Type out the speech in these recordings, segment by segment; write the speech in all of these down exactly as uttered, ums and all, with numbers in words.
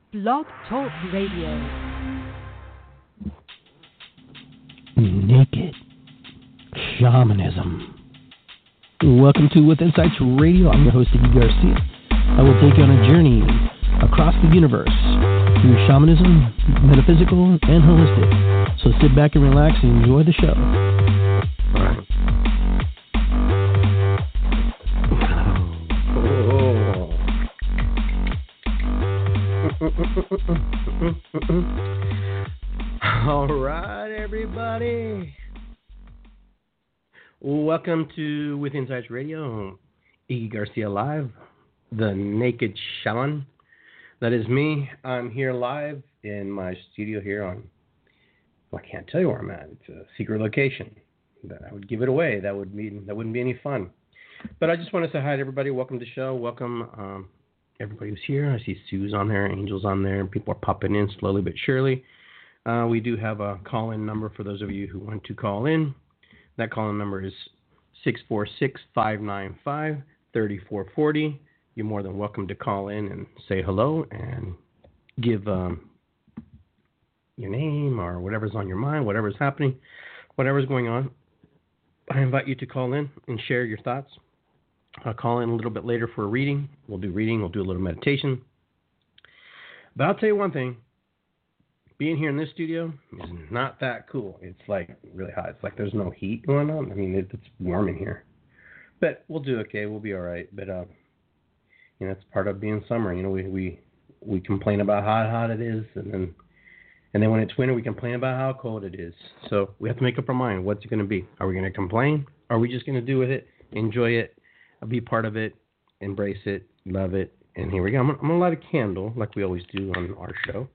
Blog Talk Radio. Naked Shamanism. Welcome to With Insights Radio. I'm your host, Iggy Garcia. I will take you on a journey across the universe through shamanism, metaphysical, and holistic. So sit back and relax and enjoy the show. All right. All right, everybody. Welcome to With Insights Radio, Iggy Garcia Live, the Naked Shaman. That is me. I'm here live in my studio here on, well, I can't tell you where I'm at. It's a secret location. That I would give it away. That would mean that wouldn't be any fun. But I just want to say hi to everybody. Welcome to the show. Welcome um, everybody who's here. I see Sue's on there, Angel's on there. People are popping in slowly but surely. Uh, we do have a call-in number for those of you who want to call in. That call-in number is six four six, five nine five, three four four zero. You're more than welcome to call in and say hello and give um, your name or whatever's on your mind, whatever's happening, whatever's going on. I invite you to call in and share your thoughts. I'll call in a little bit later for a reading. We'll do reading. We'll do a little meditation. But I'll tell you one thing. Being here in this studio is not that cool. It's like really hot. It's like there's no heat going on. I mean, it, it's warm in here. But we'll do okay. We'll be all right. But, uh, you know, it's part of being summer. You know, we, we, we complain about how hot it is. And then and then when it's winter, we complain about how cold it is. So we have to make up our mind. What's it going to be? Are we going to complain? Are we just going to do with it, enjoy it, be part of it, embrace it, love it? And here we go. I'm, I'm going to light a candle like we always do on our show.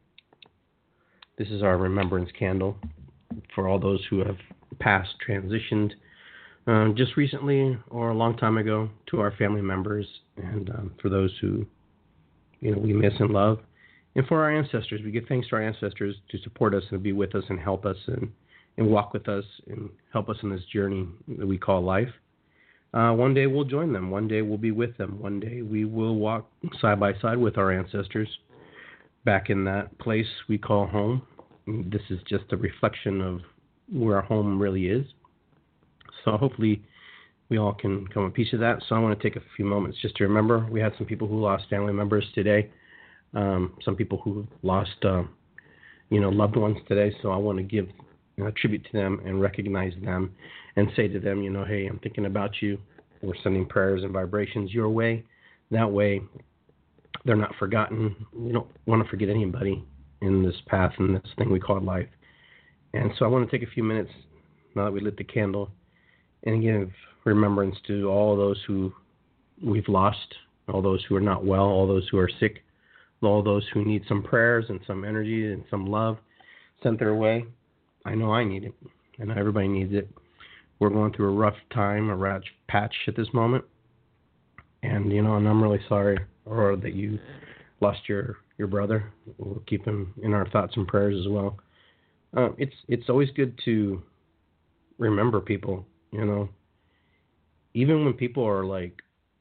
This is our remembrance candle for all those who have passed, transitioned um, just recently or a long time ago, to our family members, and um, for those who, you know, we miss and love, and for our ancestors. We give thanks to our ancestors to support us and be with us and help us and, and walk with us and help us in this journey that we call life. Uh, one day we'll join them. One day we'll be with them. One day we will walk side by side with our ancestors back in that place we call home. This is just a reflection of where our home really is. So hopefully we all can come a piece of that. So I want to take a few moments just to remember. We had some people who lost family members today. Um, some people who lost, uh, you know, loved ones today. So I want to give you know, a tribute to them and recognize them and say to them, you know, hey, I'm thinking about you. We're sending prayers and vibrations your way. That way, they're not forgotten. We don't want to forget anybody in this path and this thing we call life. And so I want to take a few minutes, now that we lit the candle, and give remembrance to all those who we've lost, all those who are not well, all those who are sick, all those who need some prayers and some energy and some love sent their way. I know I need it. I know everybody needs it. We're going through a rough time, a rough patch at this moment. And, you know, and I'm really sorry, or that you lost your, your brother. We'll keep him in our thoughts and prayers as well. Uh, it's it's always good to remember people, you know. Even when people are, like,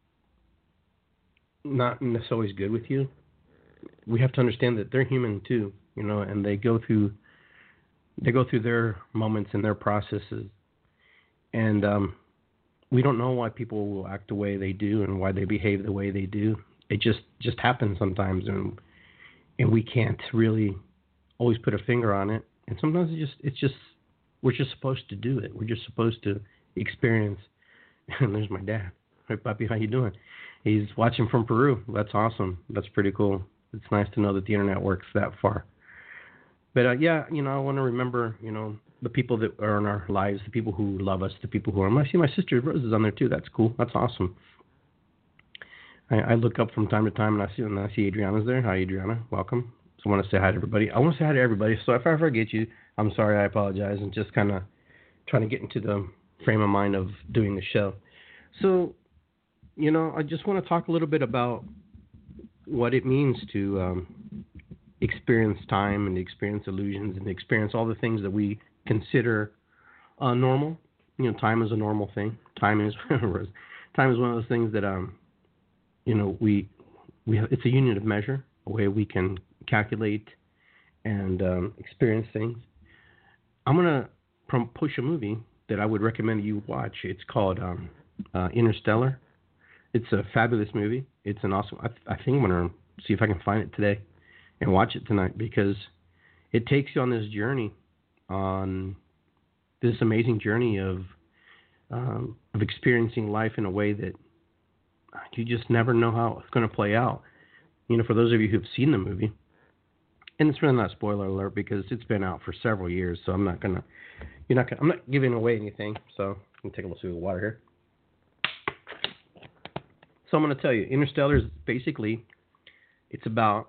not necessarily good with you, we have to understand that they're human too, you know, and they go through they go through their moments and their processes. And um, we don't know why people will act the way they do and why they behave the way they do. It just, just happens sometimes, and and we can't really always put a finger on it. And sometimes it just it's just we're just supposed to do it. We're just supposed to experience. And there's my dad. Hey, Papi, how you doing? He's watching from Peru. That's awesome. That's pretty cool. It's nice to know that the internet works that far. But uh, yeah, you know, I want to remember, you know, the people that are in our lives, the people who love us, the people who are. I see my sister Rose is on there too. That's cool. That's awesome. I, I look up from time to time and I see and I see Adriana's there. Hi, Adriana. Welcome. So I want to say hi to everybody. I want to say hi to everybody. So if I forget you, I'm sorry. I apologize. And just kind of trying to get into the frame of mind of doing the show. So, you know, I just want to talk a little bit about what it means to um, experience time and experience illusions and experience all the things that we consider uh, normal. You know, time is a normal thing. Time is time is one of those things that um, you know, we we have, it's a unit of measure, a way we can calculate, and um, experience things. I'm gonna prom- push a movie that I would recommend you watch. It's called um, uh, Interstellar. It's a fabulous movie. It's an awesome. I, I think I'm gonna see if I can find it today and watch it tonight because it takes you on this journey, on this amazing journey of um, of experiencing life in a way that you just never know how it's going to play out. You know, for those of you who've seen the movie, and it's really not a spoiler alert because it's been out for several years, so I'm not gonna, you're not gonna, I'm not giving away anything. So I'm gonna take a little sip of water here. So I'm gonna tell you, Interstellar is basically, it's about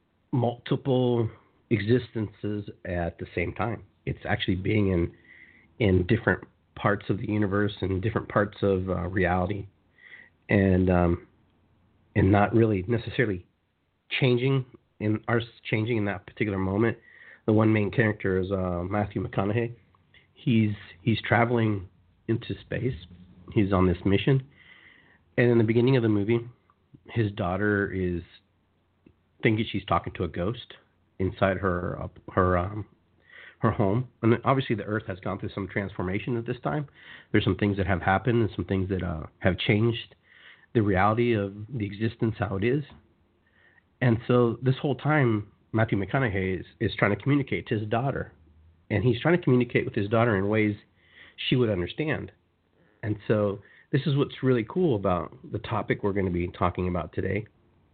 multiple existences at the same time. It's actually being in in different parts of the universe and different parts of uh, reality, and um, and not really necessarily changing in ours changing in that particular moment. The one main character is uh, Matthew McConaughey. He's he's traveling into space. He's on this mission, and in the beginning of the movie, his daughter is thinking she's talking to a ghost inside her uh, her um, her home. And obviously, the Earth has gone through some transformation at this time. There's some things that have happened and some things that uh, have changed the reality of the existence how it is. And so this whole time, Matthew McConaughey is, is trying to communicate to his daughter. And he's trying to communicate with his daughter in ways she would understand. And so this is what's really cool about the topic we're going to be talking about today,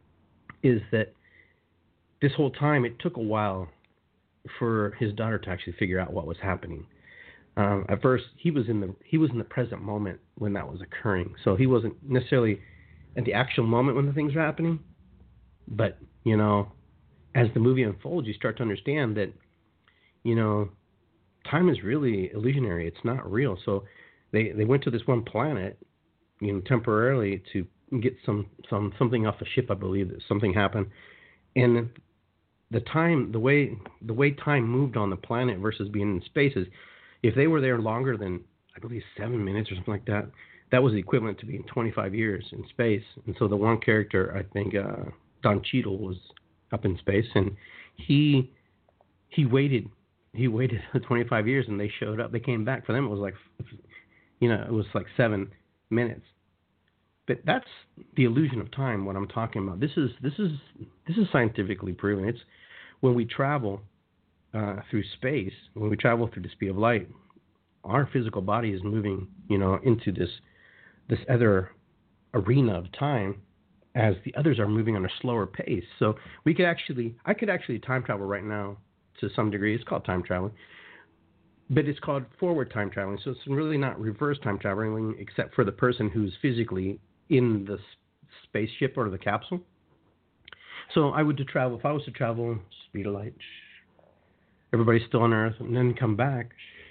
is that this whole time it took a while for his daughter to actually figure out what was happening. Um, at first, he was in the he was in the present moment when that was occurring, so he wasn't necessarily at the actual moment when the things were happening. But you know, as the movie unfolds, you start to understand that you know, time is really illusionary. It's not real. So they they went to this one planet, you know, temporarily to get some some something off a ship. I believe that something happened, and the time, the way the way time moved on the planet versus being in space is, if they were there longer than, I believe, seven minutes or something like that, that was the equivalent to being twenty-five years in space. And so the one character, I think, uh, Don Cheadle, was up in space, and he he waited he waited twenty-five years, and they showed up. They came back. For them, it was like, you know, it was like seven minutes. But that's the illusion of time. What I'm talking about. This is this is this is scientifically proven. It's when we travel uh, through space, when we travel through the speed of light, our physical body is moving, you know, into this this other arena of time, as the others are moving on a slower pace. So we could actually, I could actually time travel right now to some degree. It's called time traveling, but it's called forward time traveling. So it's really not reverse time traveling, except for the person who's physically in the spaceship or the capsule. So I would to travel, if I was to travel speed of light, everybody's still on Earth, and then come back.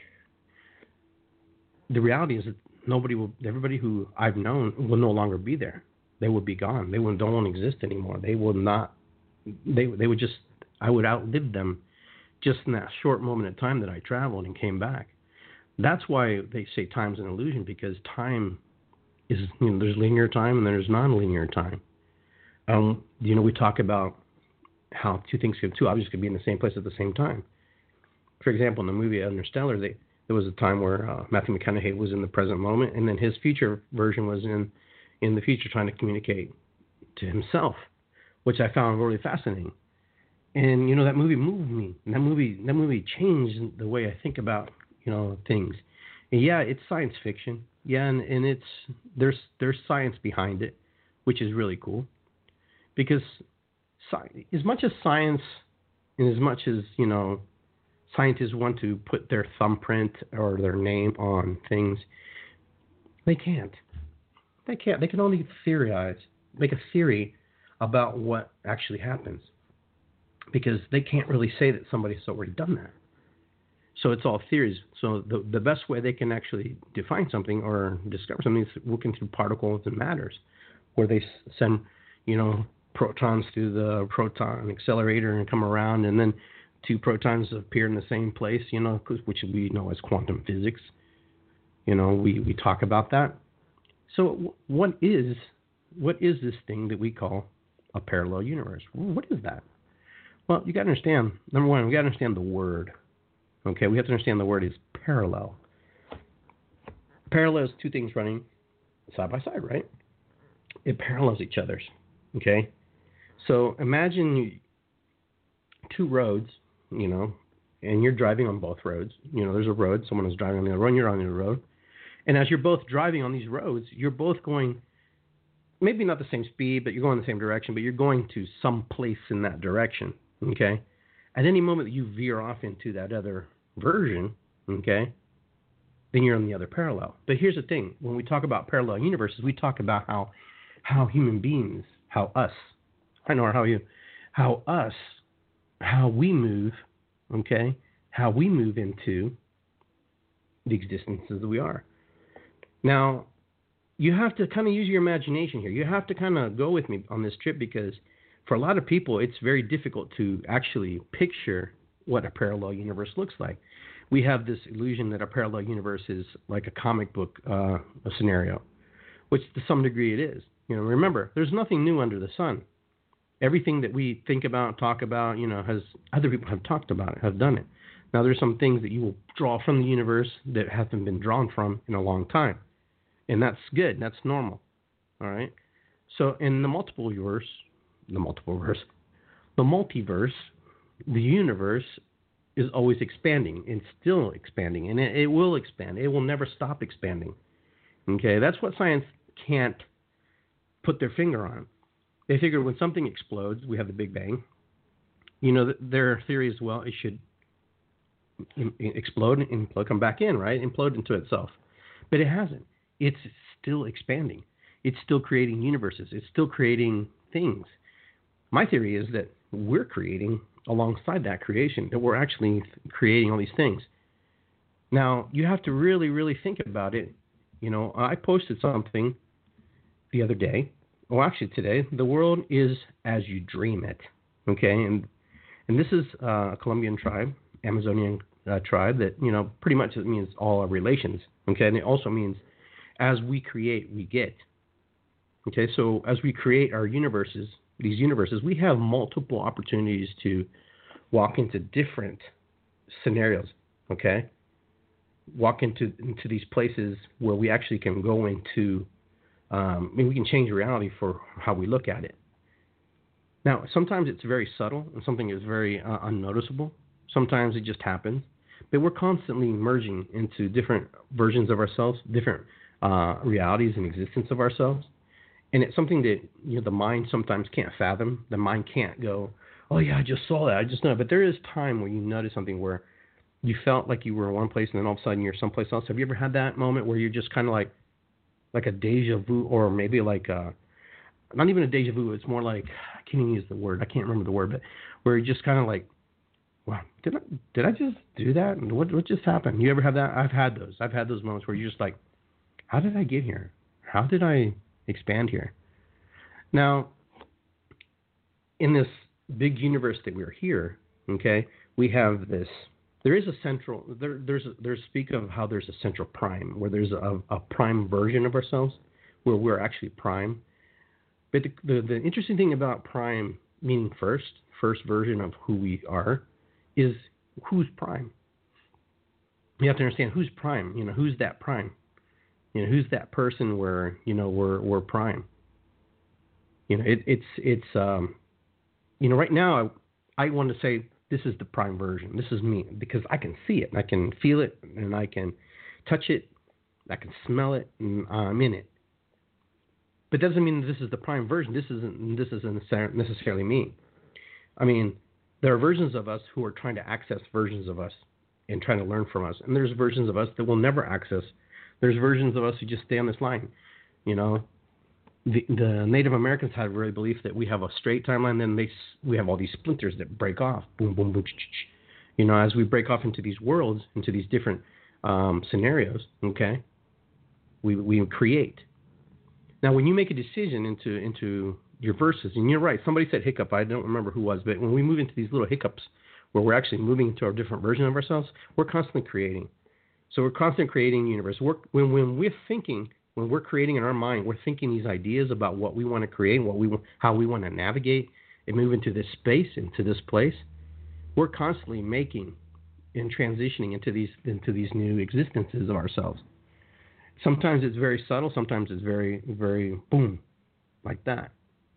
The reality is that nobody will, everybody who I've known will no longer be there. They would be gone. They will, don't exist anymore. They will not, they they would just, I would outlive them just in that short moment of time that I traveled and came back. That's why they say time's an illusion, because time is, you know, there's linear time and there's non-linear time. Um, you know, we talk about how two things could, two objects could be in the same place at the same time. For example, in the movie Interstellar, they, there was a time where uh, Matthew McConaughey was in the present moment, and then his future version was in, in the future trying to communicate to himself, which I found really fascinating. And, you know, that movie moved me. And that movie, that movie changed the way I think about, you know, things. And yeah, it's science fiction. Yeah, and, and it's there's there's science behind it, which is really cool. Because sci- as much as science, and as much as, you know, scientists want to put their thumbprint or their name on things, they can't. They can't. They can only theorize, make a theory about what actually happens, because they can't really say that somebody's already done that. So it's all theories. So the the best way they can actually define something or discover something is looking through particles and matters, where they send, you know, protons through the proton accelerator and come around, and then two protons appear in the same place, you know, which we know as quantum physics. You know, we, we talk about that. So what is what is this thing that we call a parallel universe? What is that? Well, you got to understand, number one, we got to understand the word. Okay, we have to understand the word is parallel. Parallel is two things running side by side, right? It parallels each other's. Okay, so imagine two roads, you know, and you're driving on both roads. You know, there's a road, someone is driving on the other road, and you're on the road. And as you're both driving on these roads, you're both going, maybe not the same speed, but you're going the same direction, but you're going to some place in that direction. Okay, at any moment that you veer off into that other version, okay, then you're on the other parallel. But here's the thing: when we talk about parallel universes, we talk about how how human beings, how us, I know how you, how us, how we move, okay, how we move into the existences that we are. Now, you have to kind of use your imagination here. You have to kind of go with me on this trip because for a lot of people, it's very difficult to actually picture what a parallel universe looks like. We have this illusion that a parallel universe is like a comic book uh, a scenario, which to some degree it is. You know, remember, there's nothing new under the sun. Everything that we think about, talk about, you know, has other people have talked about it, have done it. Now, there's some things that you will draw from the universe that haven't been drawn from in a long time, and that's good. That's normal. All right. So, in the multiple universe, the multiple verse, the multiverse, the universe is always expanding and still expanding, and it, it will expand. It will never stop expanding. Okay, that's what science can't put their finger on. They figure when something explodes, we have the Big Bang. You know, their theory is, well, it should explode and implode, come back in, right? Implode into itself. But it hasn't. It's still expanding. It's still creating universes. It's still creating things. My theory is that we're creating alongside that creation, that we're actually creating all these things. Now, you have to really, really think about it. You know, I posted something the other day. Well, actually today, the world is as you dream it. Okay, and and this is uh, a Colombian tribe, Amazonian uh, tribe that, you know, pretty much it means all our relations. Okay, and it also means as we create, we get. Okay, so as we create our universes, these universes, we have multiple opportunities to walk into different scenarios. Okay, walk into into these places where we actually can go into. Um, I mean, we can change reality for how we look at it. Now, sometimes it's very subtle and something is very uh, unnoticeable. Sometimes it just happens. But we're constantly merging into different versions of ourselves, different uh, realities and existence of ourselves. And it's something that, you know, the mind sometimes can't fathom. The mind can't go, oh, yeah, I just saw that. I just know. But there is time where you notice something where you felt like you were in one place and then all of a sudden you're someplace else. Have you ever had that moment where you're just kind of like, like a deja vu, or maybe like a, not even a deja vu, it's more like, I can't even use the word, I can't remember the word, but where you're just kind of like, wow, did I, did I just do that? What, what just happened? You ever have that? I've had those. I've had those moments where you're just like, how did I get here? How did I expand here? Now, in this big universe that we're here, okay, we have this, there is a central, there, there's a, there's speak of how there's a central prime, where there's a, a prime version of ourselves, where we're actually prime. But the, the, the interesting thing about prime, meaning first, first version of who we are, is who's prime. You have to understand who's prime. You know, who's that prime? You know, who's that person where, you know, we're we're prime. You know, it, it's it's um, you know, right now I, I want to say this is the prime version. This is me because I can see it, and I can feel it, and I can touch it, I can smell it, and I'm in it. But it doesn't mean this is the prime version. This isn't this isn't necessarily me. I mean, there are versions of us who are trying to access versions of us and trying to learn from us, and there's versions of us that will never access. There's versions of us who just stay on this line. You know, the, the Native Americans had a really belief that we have a straight timeline, then they we have all these splinters that break off. Boom, boom, boom. You know, as we break off into these worlds, into these different um, scenarios, okay, we we create. Now, when you make a decision into into your verses, and you're right, somebody said hiccup. I don't remember who was, but when we move into these little hiccups where we're actually moving into our different version of ourselves, we're constantly creating. So we're constantly creating universe. We're, when when we're thinking, when we're creating in our mind, we're thinking these ideas about what we want to create, what we how we want to navigate and move into this space, into this place, we're constantly making and transitioning into these into these new existences of ourselves. Sometimes it's very subtle, sometimes it's very, very boom, like that.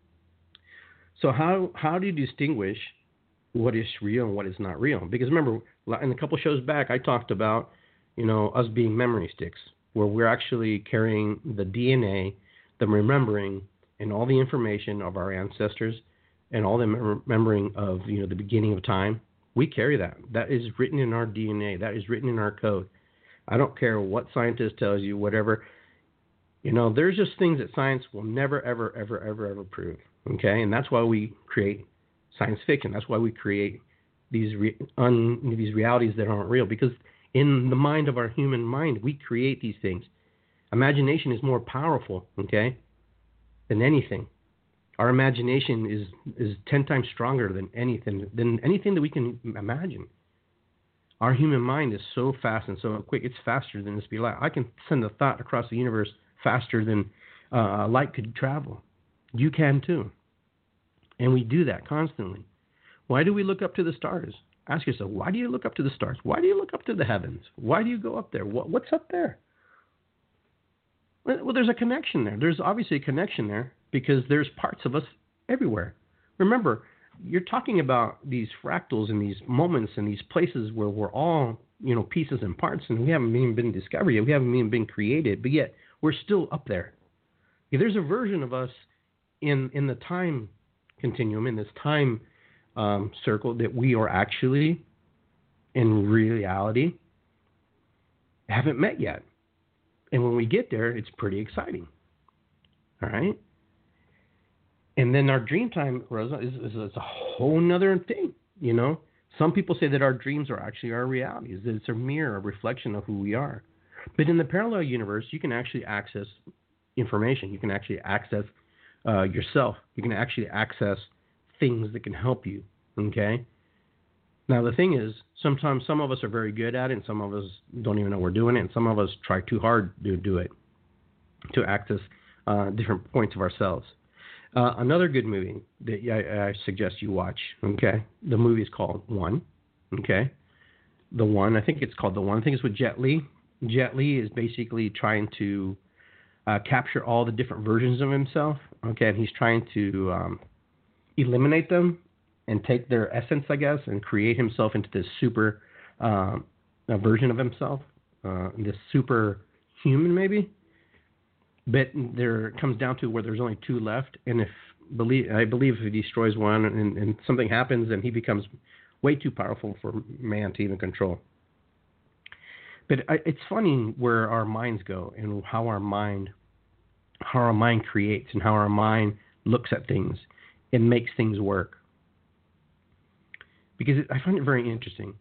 So how how do you distinguish what is real and what is not real? Because remember, in a couple shows back, I talked about, you know, us being memory sticks, where we're actually carrying the D N A, the remembering, and all the information of our ancestors, and all the remembering of, you know, the beginning of time. We carry that. That is written in our D N A. That is written in our code. I don't care what scientist tells you, whatever. You know, there's just things that science will never, ever, ever, ever, ever prove. Okay, and that's why we create science fiction. That's why we create these re- un, these realities that aren't real. Because in the mind of our human mind, we create these things. Imagination is more powerful, okay, than anything. Our imagination is is ten times stronger than anything than anything that we can imagine. Our human mind is so fast and so quick. It's faster than the speed of light. I can send a thought across the universe faster than uh, light could travel. You can too. And we do that constantly. Why do we look up to the stars? Ask yourself, why do you look up to the stars? Why do you look up to the heavens? Why do you go up there? What, what's up there? Well, there's a connection there. There's obviously a connection there because there's parts of us everywhere. Remember, you're talking about these fractals and these moments and these places where we're all, you know, pieces and parts, and we haven't even been discovered yet. We haven't even been created, but yet we're still up there. Yeah, there's a version of us in in the time continuum, in this time um, circle, that we are actually, in reality, haven't met yet. And when we get there, it's pretty exciting. All right? And then our dream time, Rosa, is, is, is a whole nother thing, you know? Some people say that our dreams are actually our realities, that it's a mirror, a reflection of who we are. But in the parallel universe, you can actually access information. You can actually access uh, yourself. You can actually access things that can help you, okay? Now, the thing is, sometimes some of us are very good at it, and some of us don't even know we're doing it, and some of us try too hard to do it, to access uh, different points of ourselves. Uh, another good movie that I, I suggest you watch, okay? The movie is called One, okay? The One, I think it's called The One. I think it's with Jet Li. Jet Li is basically trying to uh, capture all the different versions of himself, okay? And he's trying to um, eliminate them and take their essence, I guess, and create himself into this super um, version of himself, uh, this super human maybe. But there comes down to where there's only two left, and if believe I believe if he destroys one and, and something happens, then he becomes way too powerful for man to even control. But I, it's funny where our minds go and how our mind, how our mind creates and how our mind looks at things and makes things work. Because it, I find it very interesting.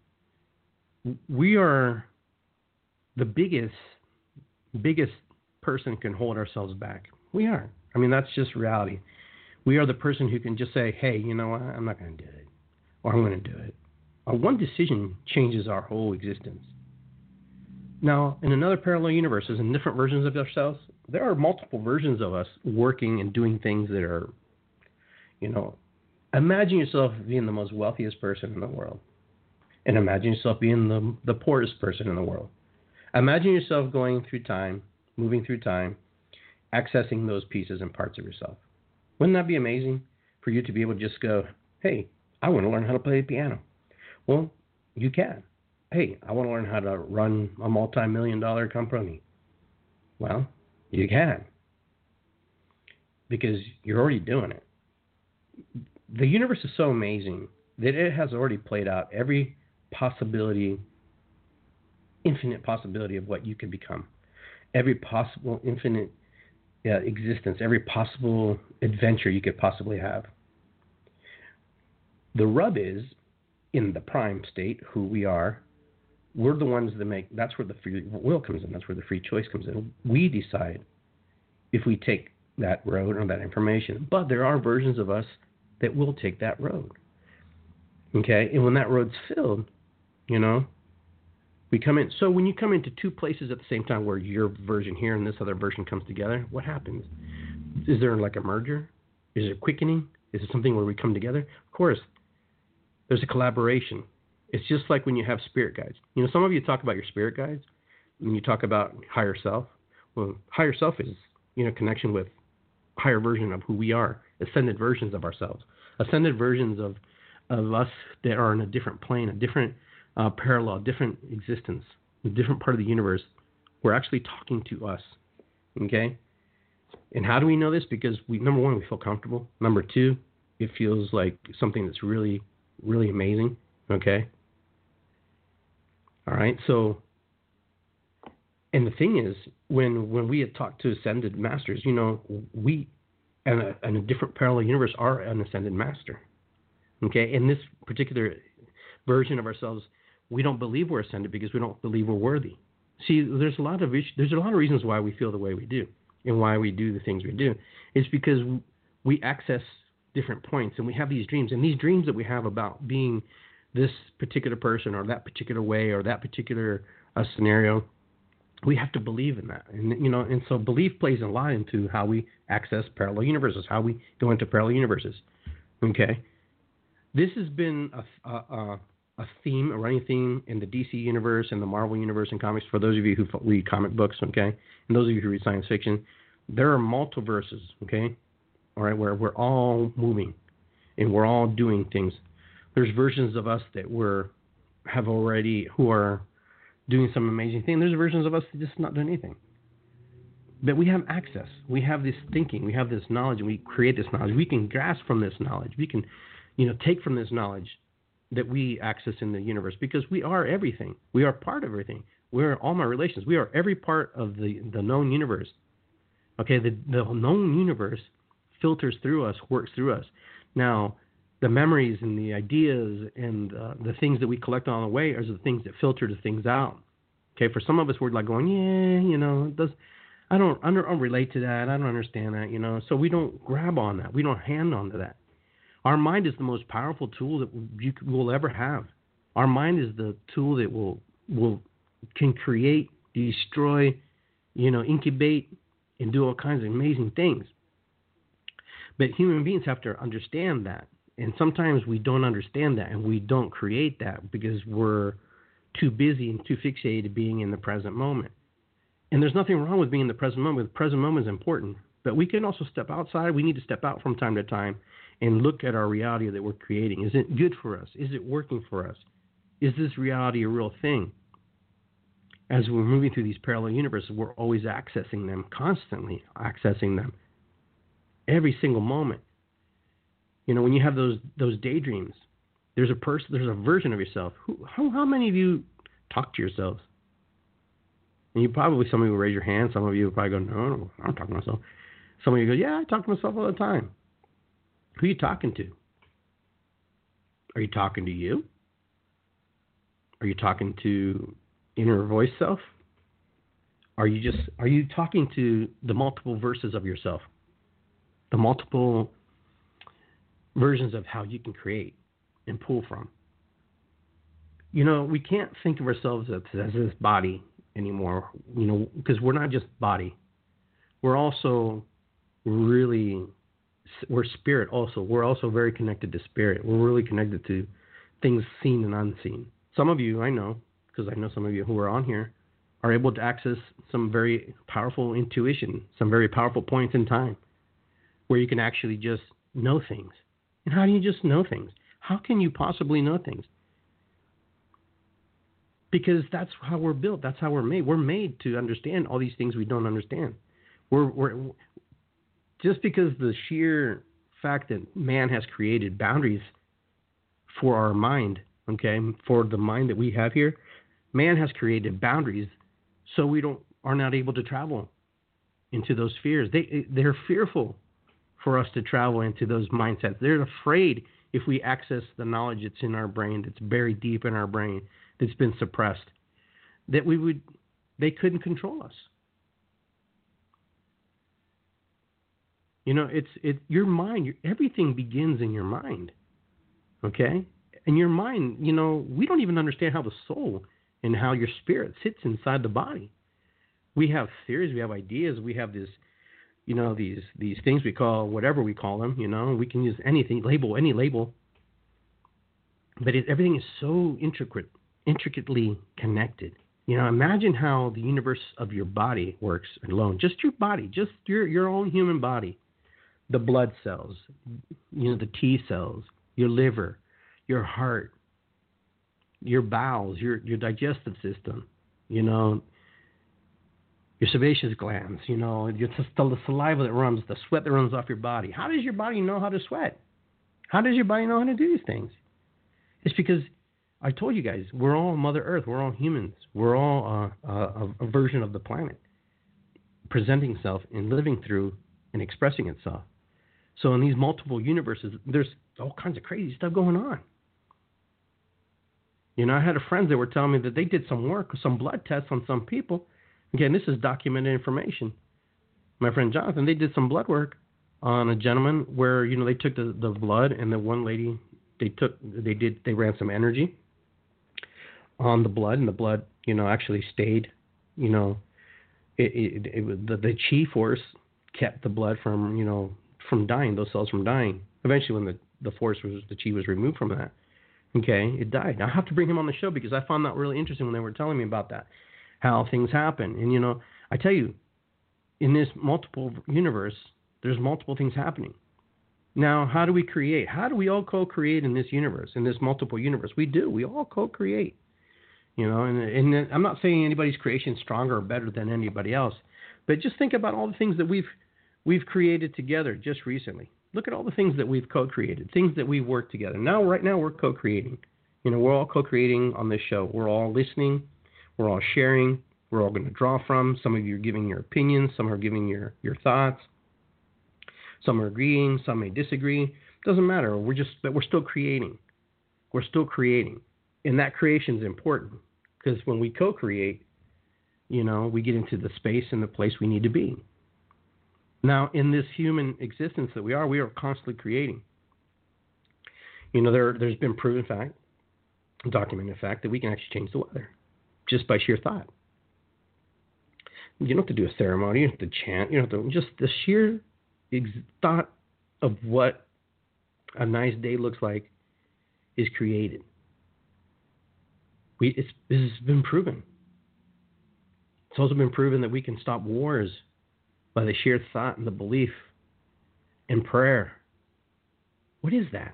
We are the biggest, biggest person can hold ourselves back. We are. I mean, that's just reality. We are the person who can just say, hey, you know what, I'm not going to do it. Or I'm going to do it. Or one decision changes our whole existence. Now, in another parallel universes, in different versions of ourselves, there are multiple versions of us working and doing things that are, you know, imagine yourself being the most wealthiest person in the world. And imagine yourself being the, the poorest person in the world. Imagine yourself going through time, moving through time, accessing those pieces and parts of yourself. Wouldn't that be amazing for you to be able to just go, hey, I want to learn how to play the piano. Well, you can. Hey, I want to learn how to run a multi-million dollar company. Well, you can. Because you're already doing it. The universe is so amazing that it has already played out every possibility, infinite possibility of what you could become. Every possible infinite uh, existence, every possible adventure you could possibly have. The rub is, in the prime state, who we are, we're the ones that make, that's where the free will comes in, that's where the free choice comes in. We decide if we take that road or that information. But there are versions of us that will take that road. Okay? And when that road's filled, you know, we come in. So when you come into two places at the same time where your version here and this other version comes together, what happens? Is there like a merger? Is there quickening? Is it something where we come together? Of course. There's a collaboration. It's just like when you have spirit guides. You know, some of you talk about your spirit guides when you talk about higher self. Well, higher self is, you know, connection with higher version of who we are, ascended versions of ourselves, ascended versions of, of us that are in a different plane, a different uh, parallel, different existence, a different part of the universe. We're actually talking to us, okay? And how do we know this? Because, we number one, we feel comfortable. Number two, it feels like something that's really, really amazing, okay? All right, so, and the thing is, when when we had talked to ascended masters, you know, we, in a, in a different parallel universe, are an ascended master, okay? In this particular version of ourselves, we don't believe we're ascended because we don't believe we're worthy. See, there's a lot of issues, there's a lot of reasons why we feel the way we do and why we do the things we do. It's because we access different points and we have these dreams, and these dreams that we have about being this particular person or that particular way or that particular uh, scenario, we have to believe in that. And, you know, and so belief plays a lot into how we access parallel universes, how we go into parallel universes. Okay. This has been a, a, a theme, a running theme in the D C universe and the Marvel universe and comics. For those of you who read comic books, okay, and those of you who read science fiction, there are multiverses, okay, all right, where we're all moving and we're all doing things. There's versions of us that we're have already who are doing some amazing thing. There's versions of us that just not doing anything. But we have access. We have this thinking. We have this knowledge, and we create this knowledge. We can grasp from this knowledge. We can, you know, take from this knowledge that we access in the universe, because we are everything. We are part of everything. We're all my relations. We are every part of the, the known universe. Okay, the, the known universe filters through us, works through us. Now, the memories and the ideas and uh, the things that we collect on the way are the things that filter the things out. Okay, for some of us, we're like going, yeah, you know, it does, I don't, I don't relate to that. I don't understand that, you know. So we don't grab on that. We don't hand on to that. Our mind is the most powerful tool that you will ever have. Our mind is the tool that will will can create, destroy, you know, incubate, and do all kinds of amazing things. But human beings have to understand that. And sometimes we don't understand that, and we don't create that because we're too busy and too fixated being in the present moment. And there's nothing wrong with being in the present moment. The present moment is important. But we can also step outside. We need to step out from time to time and look at our reality that we're creating. Is it good for us? Is it working for us? Is this reality a real thing? As we're moving through these parallel universes, we're always accessing them, constantly accessing them, every single moment. You know, when you have those those daydreams, there's a person, there's a version of yourself. Who, how, how many of you talk to yourselves? And you probably, some of you will raise your hand. Some of you will probably go, no, no, I don't talk to myself. Some of you go, yeah, I talk to myself all the time. Who are you talking to? Are you talking to you? Are you talking to inner voice self? Are you just, are you talking to the multiple verses of yourself? The multiple versions of how you can create and pull from. You know, we can't think of ourselves as, as this body anymore, you know, because we're not just body. We're also really, we're spirit also. We're also very connected to spirit. We're really connected to things seen and unseen. Some of you, I know, because I know some of you who are on here, are able to access some very powerful intuition, some very powerful points in time where you can actually just know things. And how do you just know things? How can you possibly know things? Because that's how we're built. That's how we're made. We're made to understand all these things we don't understand. We're, we're just because the sheer fact that man has created boundaries for our mind, okay, for the mind that we have here, man has created boundaries so we don't are not able to travel into those spheres. They they're fearful for us to travel into those mindsets. They're afraid if we access the knowledge that's in our brain, that's buried deep in our brain, that's been suppressed, that we would, they couldn't control us. You know, it's it your mind. Your, everything begins in your mind, okay? And your mind, you know, we don't even understand how the soul and how your spirit sits inside the body. We have theories, we have ideas, we have this, you know, these these things we call whatever we call them. You know, we can use anything, label any label. But it, everything is so intricate, intricately connected. You know, imagine how the universe of your body works alone. Just your body, just your your own human body. The blood cells, you know, the T cells, your liver, your heart, your bowels, your your digestive system, you know, your sebaceous glands, you know, your, the saliva that runs, the sweat that runs off your body. How does your body know how to sweat? How does your body know how to do these things? It's because I told you guys, we're all Mother Earth. We're all humans. We're all uh, a, a version of the planet presenting itself and living through and expressing itself. So in these multiple universes, there's all kinds of crazy stuff going on. You know, I had a friend that were telling me that they did some work, some blood tests on some people. Again, this is documented information. My friend Jonathan, they did some blood work on a gentleman where, you know, they took the, the blood, and the one lady, they took, they did, they ran some energy on the blood, and the blood, you know, actually stayed, you know, it, it, it, it the, the chi force kept the blood from, you know, from dying, those cells from dying. Eventually, when the, the force was, the chi was removed from that, okay, it died. Now, I have to bring him on the show because I found that really interesting when they were telling me about that, how things happen. And, you know, I tell you, in this multiple universe, there's multiple things happening. Now, how do we create? How do we all co-create in this universe, in this multiple universe? We do. We all co-create. You know, and, and I'm not saying anybody's creation is stronger or better than anybody else, but just think about all the things that we've we've created together just recently. Look at all the things that we've co-created, things that we've worked together. Now, right now, we're co-creating. You know, we're all co-creating on this show. We're all listening. We're all sharing. We're all going to draw from. Some of you are giving your opinions. Some are giving your, your thoughts. Some are agreeing. Some may disagree. Doesn't matter. We're just, but we're still creating. We're still creating. And that creation is important because when we co-create, you know, we get into the space and the place we need to be. Now, in this human existence that we are, we are constantly creating. You know, there, there's been proven fact, documented fact, that we can actually change the weather just by sheer thought. You don't have to do a ceremony, you don't have to chant, you don't have to, just the sheer ex- thought of what a nice day looks like is created. We, it's, this has been proven. It's also been proven that we can stop wars by the sheer thought and the belief and prayer. What is that?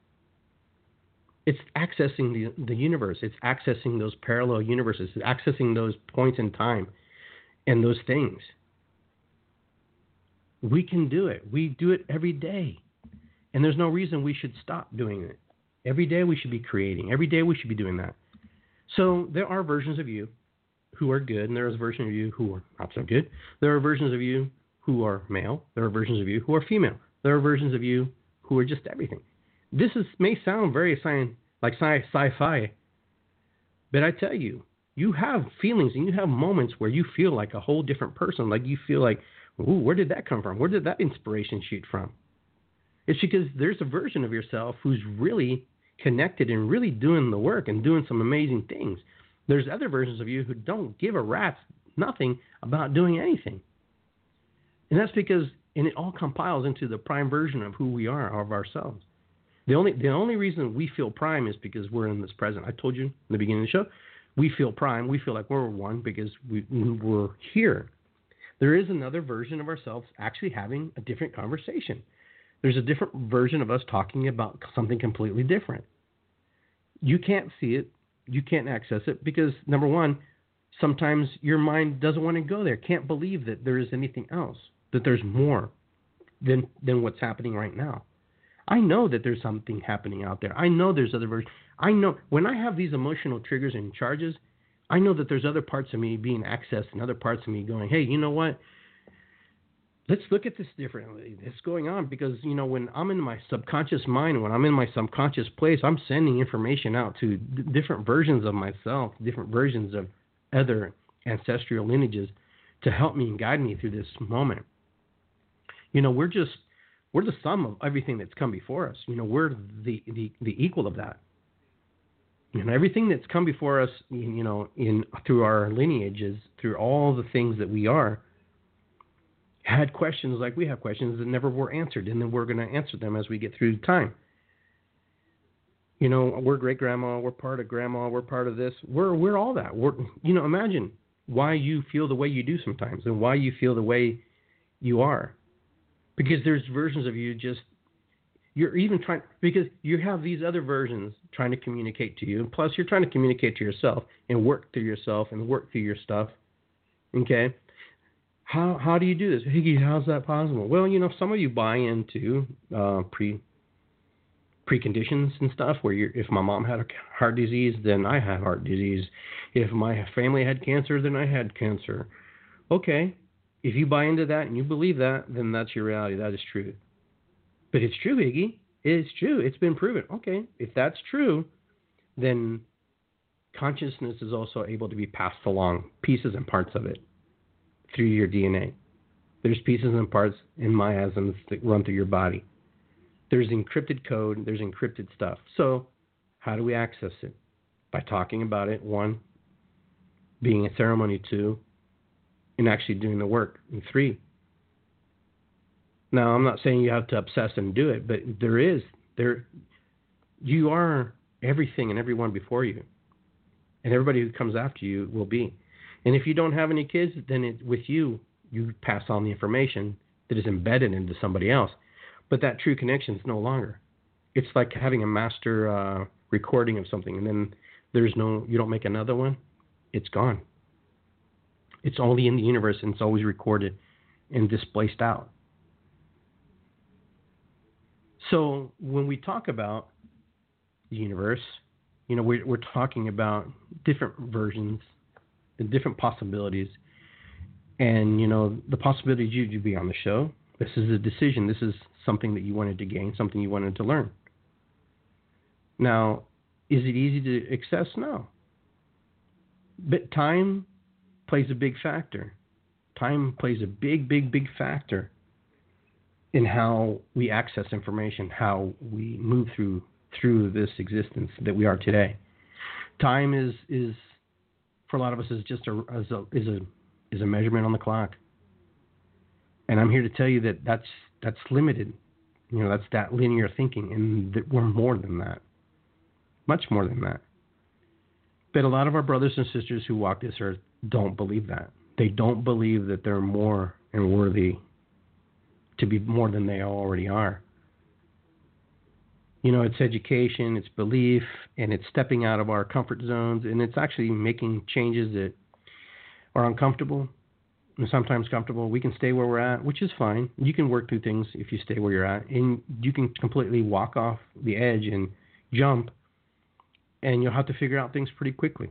It's accessing the, the universe. It's accessing those parallel universes. It's accessing those points in time and those things. We can do it. We do it every day. And there's no reason we should stop doing it. Every day we should be creating. Every day we should be doing that. So there are versions of you who are good, and there is a version of you who are not so good. There are versions of you who are male. There are versions of you who are female. There are versions of you who are just everything. This is may sound very sci- like sci- sci-fi, but I tell you, you have feelings and you have moments where you feel like a whole different person. Like you feel like, ooh, where did that come from? Where did that inspiration shoot from? It's because there's a version of yourself who's really connected and really doing the work and doing some amazing things. There's other versions of you who don't give a rat's nothing about doing anything. And that's because, and it all compiles into the prime version of who we are, of ourselves. The only the only reason we feel prime is because we're in this present. I told you in the beginning of the show, we feel prime. We feel like we're one because we, we're here. There is another version of ourselves actually having a different conversation. There's a different version of us talking about something completely different. You can't see it. You can't access it because, number one, sometimes your mind doesn't want to go there, can't believe that there is anything else, that there's more than than what's happening right now. I know that there's something happening out there. I know there's other versions. I know when I have these emotional triggers and charges, I know that there's other parts of me being accessed and other parts of me going, hey, you know what? Let's look at this differently. It's going on because, you know, when I'm in my subconscious mind, when I'm in my subconscious place, I'm sending information out to d- different versions of myself, different versions of other ancestral lineages to help me and guide me through this moment. You know, we're just, we're the sum of everything that's come before us. You know, we're the, the, the equal of that. You know, everything that's come before us, you know, in through our lineages, through all the things that we are, had questions like we have questions that never were answered, and then we're going to answer them as we get through time. You know, we're great grandma, we're part of grandma, we're part of this. We're we're all that. We're you know, imagine why you feel the way you do sometimes and why you feel the way you are. Because there's versions of you just you're even trying because you have these other versions trying to communicate to you. And plus you're trying to communicate to yourself and work through yourself and work through your stuff. Okay? How how do you do this? Higgy, how's that possible? Well, you know, some of you buy into uh, pre preconditions and stuff where you're, if my mom had a heart disease, then I have heart disease. If my family had cancer, then I had cancer. Okay, if you buy into that and you believe that, then that's your reality. That is true. But it's true, Iggy. It's true. It's been proven. Okay, if that's true, then consciousness is also able to be passed along, pieces and parts of it, through your D N A. There's pieces and parts in miasms that run through your body. There's encrypted code, there's encrypted stuff. So how do we access it? By talking about it, one, being a ceremony, two, and actually doing the work, and three. Now, I'm not saying you have to obsess and do it, but there is, there, you are everything and everyone before you. And everybody who comes after you will be. And if you don't have any kids, then it, with you, you pass on the information that is embedded into somebody else. But that true connection is no longer. It's like having a master uh, recording of something, and then there's no, you don't make another one. It's gone. It's only in the universe, and it's always recorded and displaced out. So when we talk about the universe, you know, we're, we're talking about different versions, the different possibilities, and you know, the possibility you to be on the show. This is a decision. This is something that you wanted to gain, something you wanted to learn. Now, is it easy to access? No. But time plays a big factor. Time plays a big, big, big factor in how we access information, how we move through through this existence that we are today. Time is is for a lot of us is just a is a is a, is a measurement on the clock. And I'm here to tell you that that's that's limited. You know, that's that linear thinking, and that we're more than that, much more than that. But a lot of our brothers and sisters who walk this earth don't believe that. They don't believe that they're more and worthy to be more than they already are. You know, it's education, it's belief, and it's stepping out of our comfort zones, and it's actually making changes that are uncomfortable and sometimes comfortable. We can stay where we're at, which is fine. You can work through things if you stay where you're at, and you can completely walk off the edge and jump, and you'll have to figure out things pretty quickly.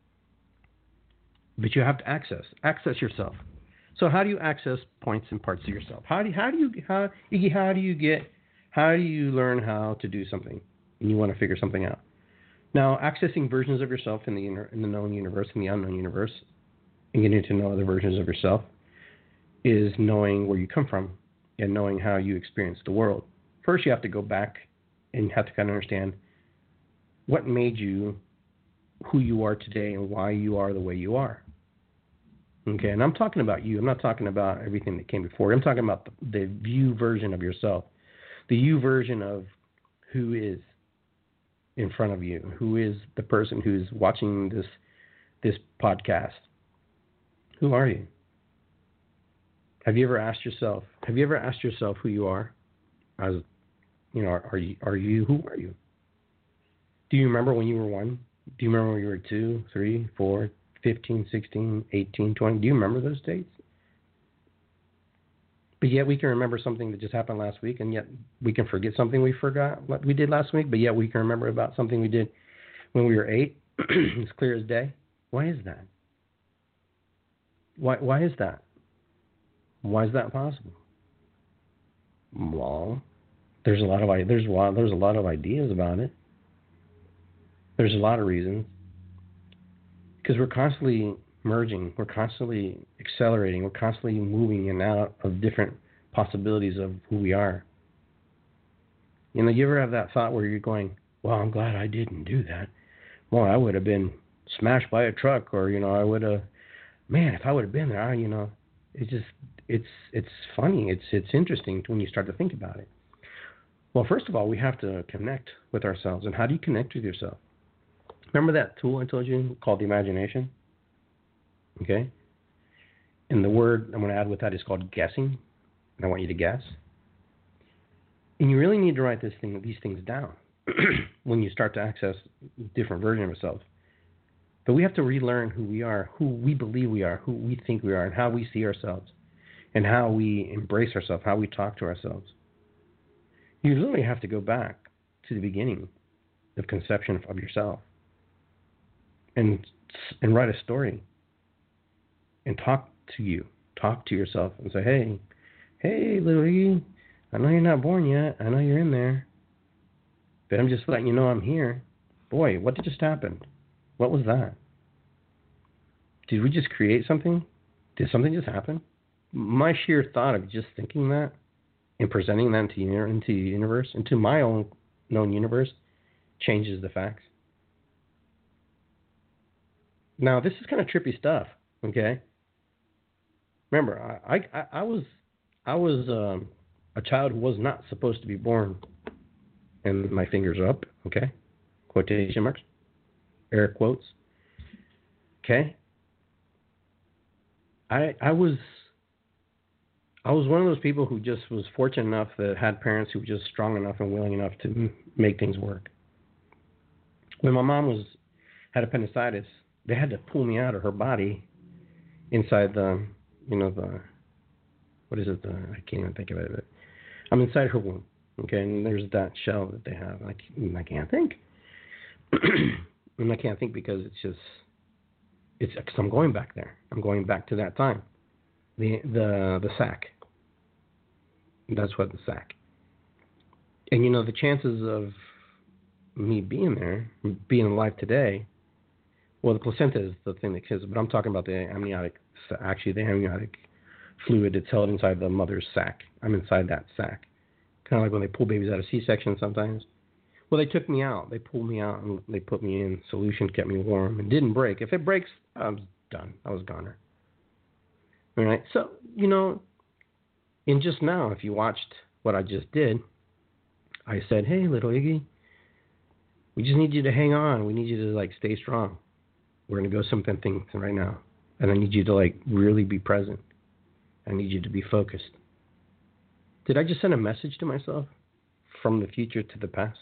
But you have to access, access yourself. So how do you access points and parts of yourself? How do you, how do you, how, Iggy, how do you get, how do you learn how to do something and you want to figure something out? Now, accessing versions of yourself in the inner, in the known universe and the unknown universe, and getting to know other versions of yourself, is knowing where you come from and knowing how you experience the world. First, you have to go back and you have to kind of understand what made you who you are today and why you are the way you are. Okay, and I'm talking about you. I'm not talking about everything that came before. I'm talking about the, the you version of yourself, the you version of who is in front of you, who is the person who's watching this this podcast. Who are you? Have you ever asked yourself? Have you ever asked yourself who you are? As you know, are, are you are you who are you? Do you remember when you were one? Do you remember when you were two, three, four, fifteen, sixteen, eighteen, twenty? Do you remember those dates? But yet we can remember something that just happened last week, and yet we can forget something we forgot what we did last week, but yet we can remember about something we did when we were eight. It's clear as day. Why is that? Why why is that? Why is that possible? Well, there's a lot of there's a lot there's a lot of ideas about it. There's a lot of reasons. Because we're constantly merging, we're constantly accelerating, we're constantly moving in and out of different possibilities of who we are. You know, you ever have that thought where you're going, well, I'm glad I didn't do that. Well, I would have been smashed by a truck, or, you know, I would have, man, if I would have been there, I, you know. It's just it's it's funny. It's it's interesting when you start to think about it. Well, first of all, we have to connect with ourselves. And how do you connect with yourself? Remember that tool I told you called the imagination? Okay? And the word I'm going to add with that is called guessing. And I want you to guess. And you really need to write this thing, these things down when you start to access different versions of yourself. But we have to relearn who we are, who we believe we are, who we think we are, and how we see ourselves, and how we embrace ourselves, how we talk to ourselves. You literally have to go back to the beginning of conception of yourself and and write a story and talk to you, talk to yourself and say, hey, hey, little Iggy, I know you're not born yet. I know you're in there. But I'm just letting you know I'm here. Boy, what just happened? What was that? Did we just create something? Did something just happen? My sheer thought of just thinking that and presenting that into, into the universe, into my own known universe, changes the facts. Now, this is kind of trippy stuff, okay? Remember, I I, I was I was um, a child who was not supposed to be born, and my fingers are up, okay? Quotation marks, air quotes, okay? I I was I was one of those people who just was fortunate enough that had parents who were just strong enough and willing enough to make things work. When my mom was had appendicitis, they had to pull me out of her body inside the, you know, the, what is it? The, I can't even think of it. But I'm inside her womb, okay, and there's that shell that they have. I, I can't think. And I can't think because it's just, it's because I'm going back there. I'm going back to that time. The the the sack. That's what the sack. And you know, the chances of me being there, being alive today, well, the placenta is the thing that kills it, but I'm talking about the amniotic, actually the amniotic fluid that's held inside the mother's sac. I'm inside that sac. Kind of like when they pull babies out of C-section sometimes. Well, they took me out. They pulled me out and they put me in solution, kept me warm, and didn't break. If it breaks, I was done. I was goner. All right. So, you know, in just now, if you watched what I just did, I said, hey, little Iggy, we just need you to hang on. We need you to, like, stay strong. We're going to go something things right now. And I need you to, like, really be present. I need you to be focused. Did I just send a message to myself from the future to the past?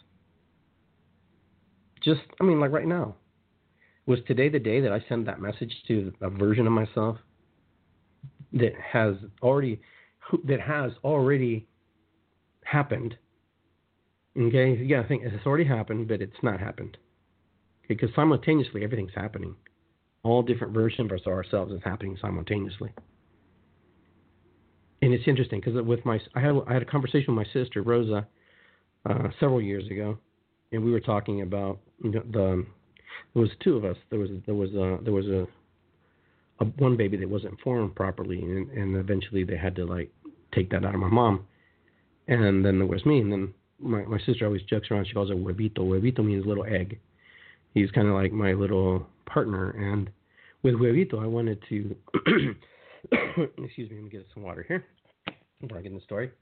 Just, I mean, like right now. Was today the day that I sent that message to a version of myself that has already that has already happened? Okay, you gotta think it's already happened, but it's not happened. Okay, because simultaneously everything's happening. All different versions of ourselves is happening simultaneously. And it's interesting because with my I had I had a conversation with my sister Rosa uh, several years ago, and we were talking about the, the there was two of us. There was there was a, there was a, a one baby that wasn't formed properly, and, and eventually they had to like take that out of my mom. And then there was me, and then my my sister always jokes around. She calls it huevito. Huevito means little egg. He's kind of like my little partner. And with huevito, I wanted to excuse me. Let me get some water here before I get in the story.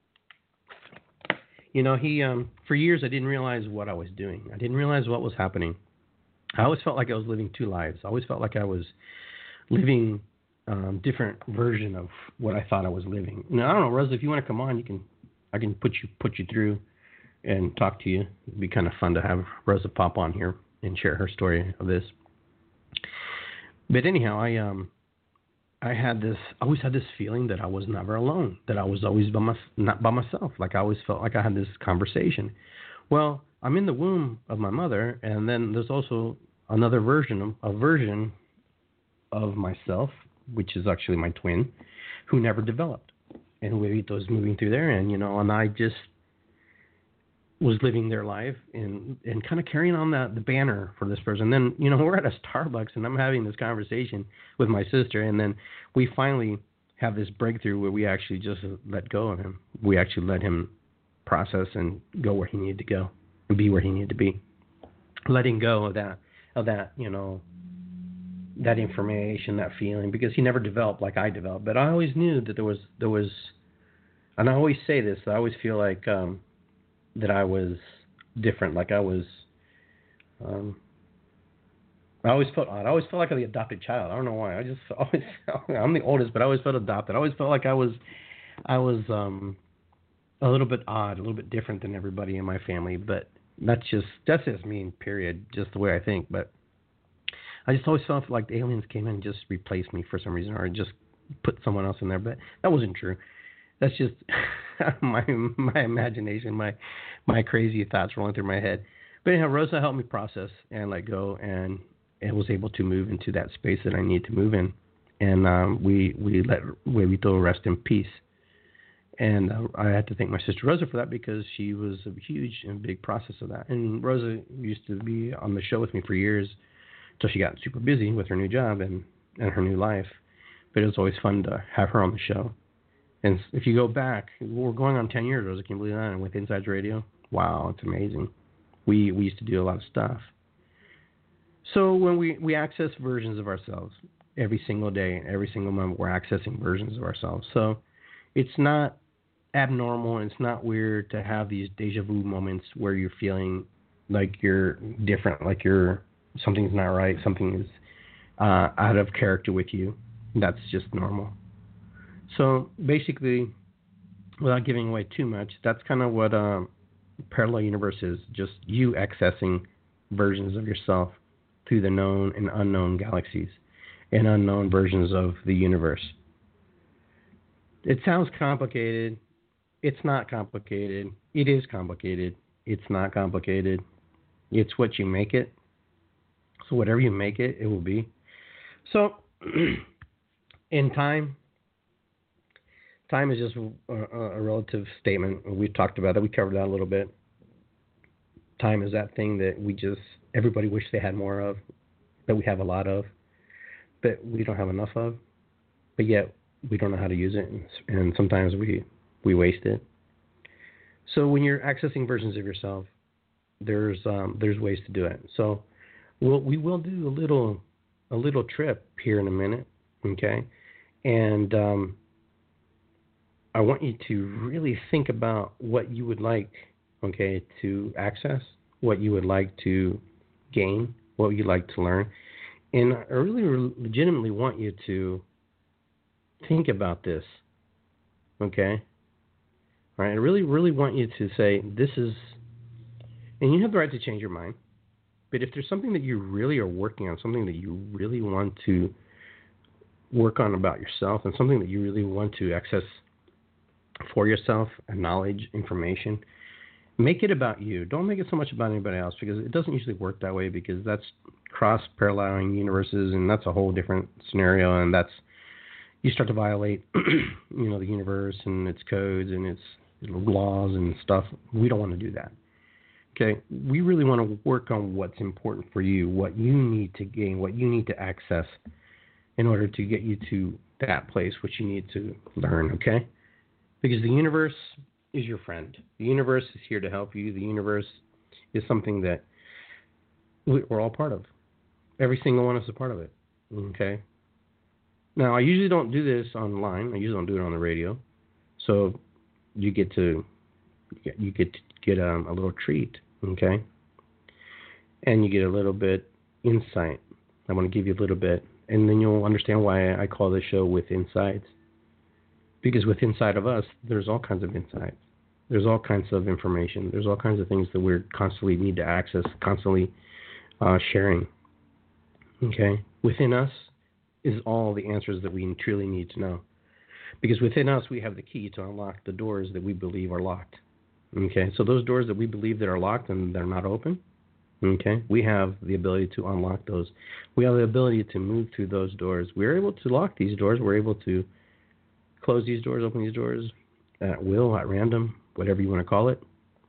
You know, he um, for years I didn't realize what I was doing. I didn't realize what was happening. I always felt like I was living two lives. I always felt like I was living um, different version of what I thought I was living. Now, I don't know, Rosa, if you want to come on, you can. I can put you put you through and talk to you. It'd be kind of fun to have Rosa pop on here and share her story of this. But anyhow, I um. I had this, I always had this feeling that I was never alone, that I was always by my, not by myself. Like I always felt like I had this conversation. Well, I'm in the womb of my mother, and then there's also another version, a version of myself, which is actually my twin, who never developed. And Huevito is moving through there, and, you know, and I just was living their life and, and kind of carrying on the, the banner for this person. And then, you know, we're at a Starbucks and I'm having this conversation with my sister. And then we finally have this breakthrough where we actually just let go of him. We actually let him process and go where he needed to go and be where he needed to be. Letting go of that, of that, you know, that information, that feeling, because he never developed like I developed. But I always knew that there was there was, and I always say this. I always feel like um, that I was different. Like I was. Um, I always felt odd. I always felt like the adopted child. I don't know why. I just always. I'm the oldest, but I always felt adopted. I always felt like I was. I was um, a little bit odd, a little bit different than everybody in my family. But that's just that's just me. Period. Just the way I think. But I just always felt like the aliens came in and just replaced me for some reason, or just put someone else in there. But that wasn't true. That's just my my imagination, my my crazy thoughts rolling through my head. But anyhow, Rosa helped me process and let go, and and was able to move into that space that I need to move in. And um, we we let Huevito rest in peace. And uh, I had to thank my sister Rosa for that, because she was a huge and big process of that. And Rosa used to be on the show with me for years until she got super busy with her new job and, and her new life. But it was always fun to have her on the show. And if you go back, we're going on ten years, Rosa, can you believe that? And with Insides Radio, wow, it's amazing. We we used to do a lot of stuff. So when we, we access versions of ourselves every single day, every single moment, we're accessing versions of ourselves. So it's not abnormal, and it's not weird to have these deja vu moments where you're feeling like you're different, like you're something's not right, something is uh, out of character with you. That's just normal. So basically, without giving away too much, that's kind of what um, Parallel Universe is, just you accessing versions of yourself through the known and unknown galaxies and unknown versions of the universe. It sounds complicated. It's not complicated. It is complicated. It's not complicated. It's what you make it. So whatever you make it, it will be. So in time, time is just a, a relative statement. We've talked about that. We covered that a little bit. Time is that thing that we just, everybody wish they had more of, that we have a lot of, but we don't have enough of, but yet we don't know how to use it, and sometimes we, we waste it. So when you're accessing versions of yourself, there's um, there's ways to do it. So we'll, we will do a little a little trip here in a minute, okay? And um, I want you to really think about what you would like, okay, to access, what you would like to gain, what you'd like to learn. And I really legitimately want you to think about this, okay? All right, I really, really want you to say, this is, and you have the right to change your mind, but if there's something that you really are working on, something that you really want to work on about yourself, and something that you really want to access for yourself, and knowledge, information, make it about you. Don't make it so much about anybody else, because it doesn't usually work that way, because that's cross-paralleling universes, and that's a whole different scenario, and that's, you start to violate, you know, the universe and its codes and its laws and stuff. We don't want to do that. Okay? We really want to work on what's important for you, what you need to gain, what you need to access in order to get you to that place, which you need to learn, okay? Because the universe is your friend. The universe is here to help you. The universe is something that we're all part of. Every single one of us is a part of it, okay? Now, I usually don't do this online. I usually don't do it on the radio. So you get to you get to get um, a little treat, okay? And you get a little bit insight. I want to give you a little bit, and then you'll understand why I call this show With Insights. Because with inside of us, there's all kinds of insights. There's all kinds of information. There's all kinds of things that we constantly need to access, constantly uh, sharing. Okay? Within us is all the answers that we truly need to know. Because within us, we have the key to unlock the doors that we believe are locked. Okay? So those doors that we believe that are locked and they're not open, okay, we have the ability to unlock those. We have the ability to move through those doors. We're able to lock these doors. We're able to close these doors, open these doors at will, at random, whatever you want to call it.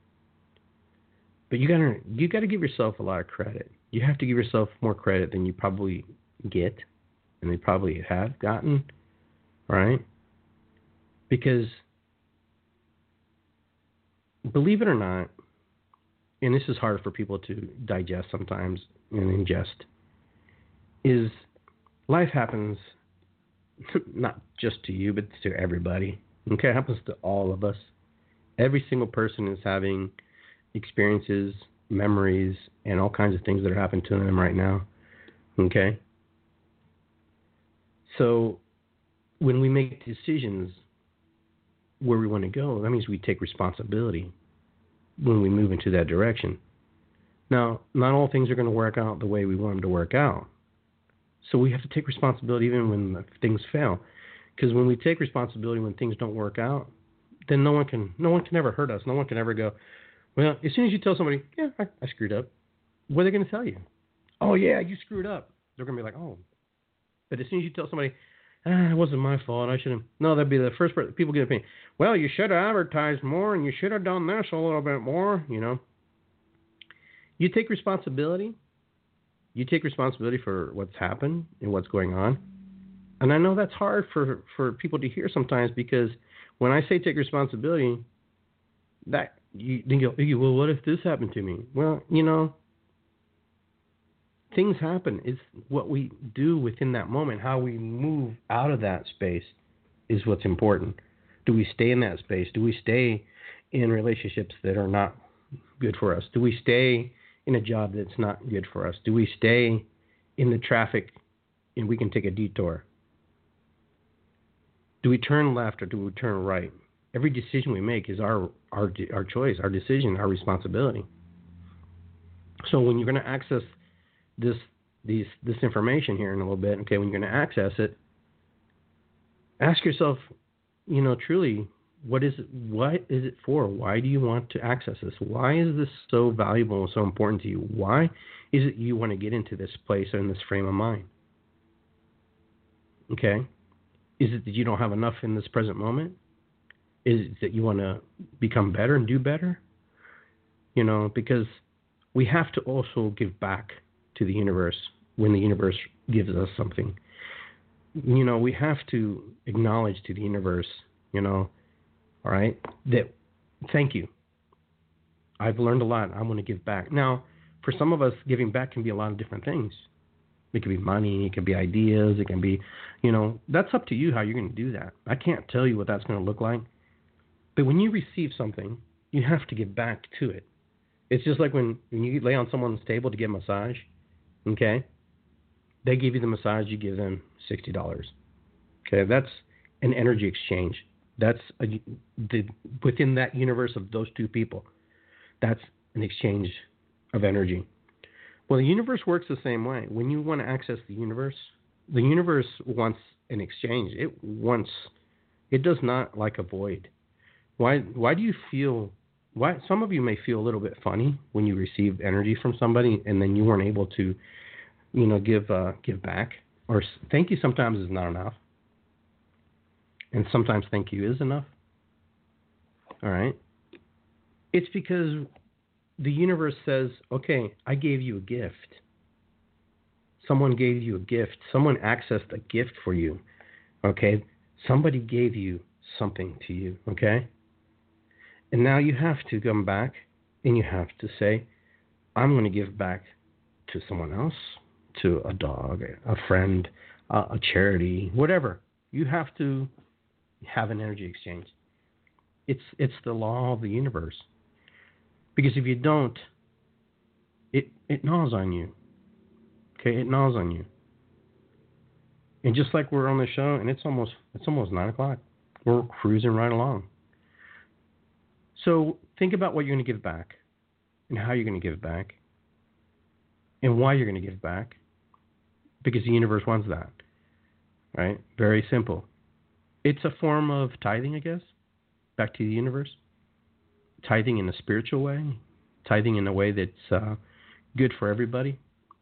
But you gotta you gotta give yourself a lot of credit. You have to give yourself more credit than you probably get, and they probably have gotten, right? Because believe it or not, and this is hard for people to digest sometimes and ingest, is life happens not just to you, but to everybody. Okay, it happens to all of us. Every single person is having experiences, memories, and all kinds of things that are happening to them right now. Okay? So when we make decisions where we want to go, that means we take responsibility when we move into that direction. Now, not all things are going to work out the way we want them to work out. So we have to take responsibility even when things fail. Because when we take responsibility when things don't work out, then no one can no one can ever hurt us. No one can ever go, well, as soon as you tell somebody, yeah, I, I screwed up, what are they going to tell you? Oh, yeah, you screwed up. They're going to be like, oh. But as soon as you tell somebody, ah, it wasn't my fault, I should have. No, that'd be the first part. People get opinion. Well, you should have advertised more and you should have done this a little bit more, you know. You take responsibility. You take responsibility for what's happened and what's going on. And I know that's hard for, for people to hear sometimes because when I say take responsibility, that you, you go, well, what if this happened to me? Well, you know, things happen. It's what we do within that moment, how we move out of that space is what's important. Do we stay in that space? Do we stay in relationships that are not good for us? Do we stay in a job that's not good for us? Do we stay in the traffic and we can take a detour? Do we turn left or do we turn right? Every decision we make is our our our choice, our decision, our responsibility. So when you're going to access this these this information here in a little bit, okay, when you're going to access it, ask yourself, you know, truly, what is it, what is it for? Why do you want to access this? Why is this so valuable and so important to you? Why is it you want to get into this place or in this frame of mind? Okay? Is it that you don't have enough in this present moment? Is it that you want to become better and do better? You know, because we have to also give back to the universe when the universe gives us something. You know, we have to acknowledge to the universe, you know, all right, that thank you. I've learned a lot. I want to give back. Now, for some of us, giving back can be a lot of different things. It could be money. It could be ideas. It can be, you know, that's up to you how you're going to do that. I can't tell you what that's going to look like. But when you receive something, you have to give back to it. It's just like when, when you lay on someone's table to get a massage, okay? They give you the massage, you give them sixty dollars. Okay, that's an energy exchange. That's a, the, within that universe of those two people. That's an exchange of energy. Well, the universe works the same way. When you want to access the universe, the universe wants an exchange. It wants, it does not like a void. Why? Why do you feel? Why? Some of you may feel a little bit funny when you receive energy from somebody, and then you weren't able to, you know, give uh, give back. Or thank you sometimes is not enough, and sometimes thank you is enough. All right. It's because the universe says, okay, I gave you a gift. Someone gave you a gift. Someone accessed a gift for you. Okay? Somebody gave you something to you. Okay? And now you have to come back and you have to say, I'm going to give back to someone else, to a dog, a friend, a, a charity, whatever. You have to have an energy exchange. It's it's the law of the universe. Because if you don't, it, it gnaws on you. Okay, it gnaws on you. And just like we're on the show, and it's almost it's almost nine o'clock. We're cruising right along. So think about what you're going to give back, and how you're going to give back, and why you're going to give back. Because the universe wants that. Right? Very simple. It's a form of tithing, I guess, back to the universe. Tithing in a spiritual way, tithing in a way that's uh, good for everybody.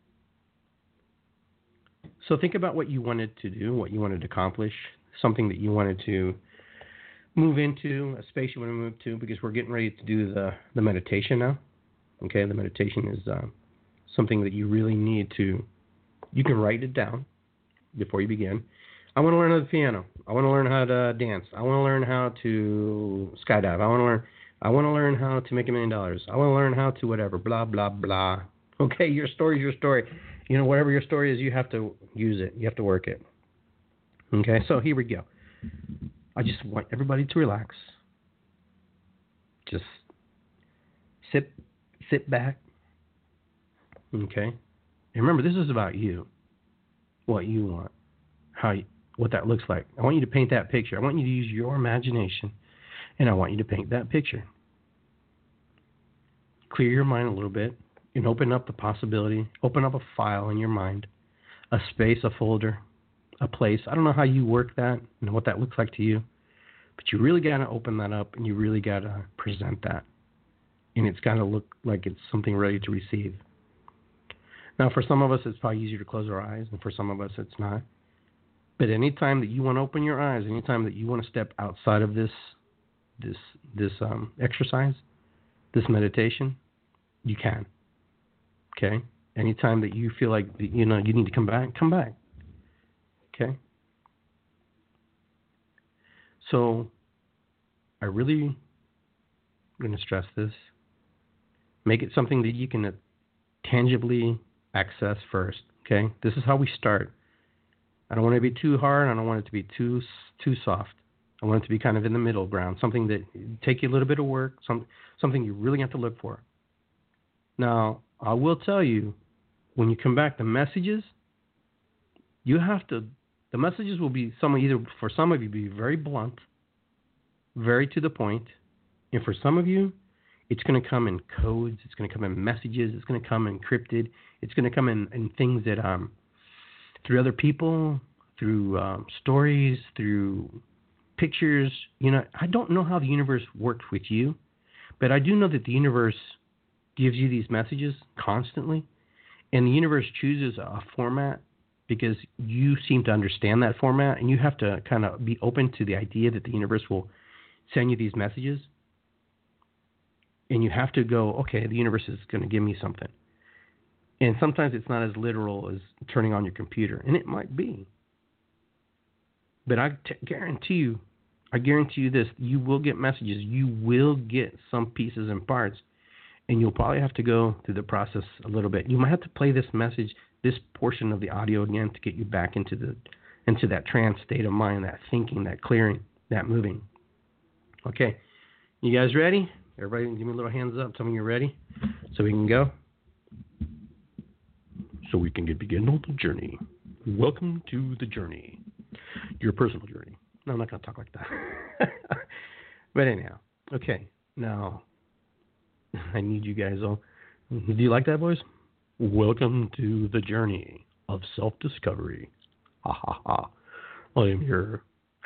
So think about what you wanted to do, what you wanted to accomplish, something that you wanted to move into, a space you want to move to, because we're getting ready to do the, the meditation now. Okay, the meditation is uh, something that you really need to, you can write it down before you begin. I want to learn the piano. I want to learn how to dance. I want to learn how to skydive. I want to learn I want to learn how to make a million dollars. I want to learn how to whatever, blah, blah, blah. Okay, your story is your story. You know, whatever your story is, you have to use it. You have to work it. Okay, so here we go. I just want everybody to relax. Just sit, sit back. Okay, and remember, this is about you. What you want, how, you, what that looks like. I want you to paint that picture. I want you to use your imagination, and I want you to paint that picture. Clear your mind a little bit and open up the possibility. Open up a file in your mind, a space, a folder, a place. I don't know how you work that and what that looks like to you, but you really got to open that up and you really got to present that. And it's got to look like it's something ready to receive. Now, for some of us, it's probably easier to close our eyes, and for some of us, it's not. But anytime that you want to open your eyes, anytime that you want to step outside of this, this, this um, exercise, this meditation, you can. Okay? Anytime that you feel like, you know, you need to come back, come back. Okay? So, I really am going to stress this. Make it something that you can tangibly access first. Okay? This is how we start. I don't want it to be too hard. I don't want it to be too too soft. I want it to be kind of in the middle ground, something that take you a little bit of work, some something you really have to look for. Now, I will tell you, when you come back, the messages, you have to, the messages will be some either for some of you be very blunt, very to the point, and for some of you, it's going to come in codes, it's going to come in messages, it's going to come encrypted, it's going to come in, in things that um through other people, through um, stories, through pictures. You know, I don't know how the universe works with you, but I do know that the universe gives you these messages constantly, and the universe chooses a format because you seem to understand that format, and you have to kind of be open to the idea that the universe will send you these messages, and you have to go, okay, the universe is going to give me something. And sometimes it's not as literal as turning on your computer, and it might be. But I t- guarantee you, I guarantee you this, you will get messages, you will get some pieces and parts, and you'll probably have to go through the process a little bit. You might have to play this message, this portion of the audio again to get you back into the into that trance state of mind, that thinking, that clearing, that moving. Okay, you guys ready? Everybody give me a little hands up, tell me you're ready, so we can go. So we can get begin on the journey. Welcome to the journey. Your personal journey. No, I'm not going to talk like that. But anyhow, okay. Now, I need you guys all. Do you like that voice? Welcome to the journey of self-discovery. Ha ha ha. I am here.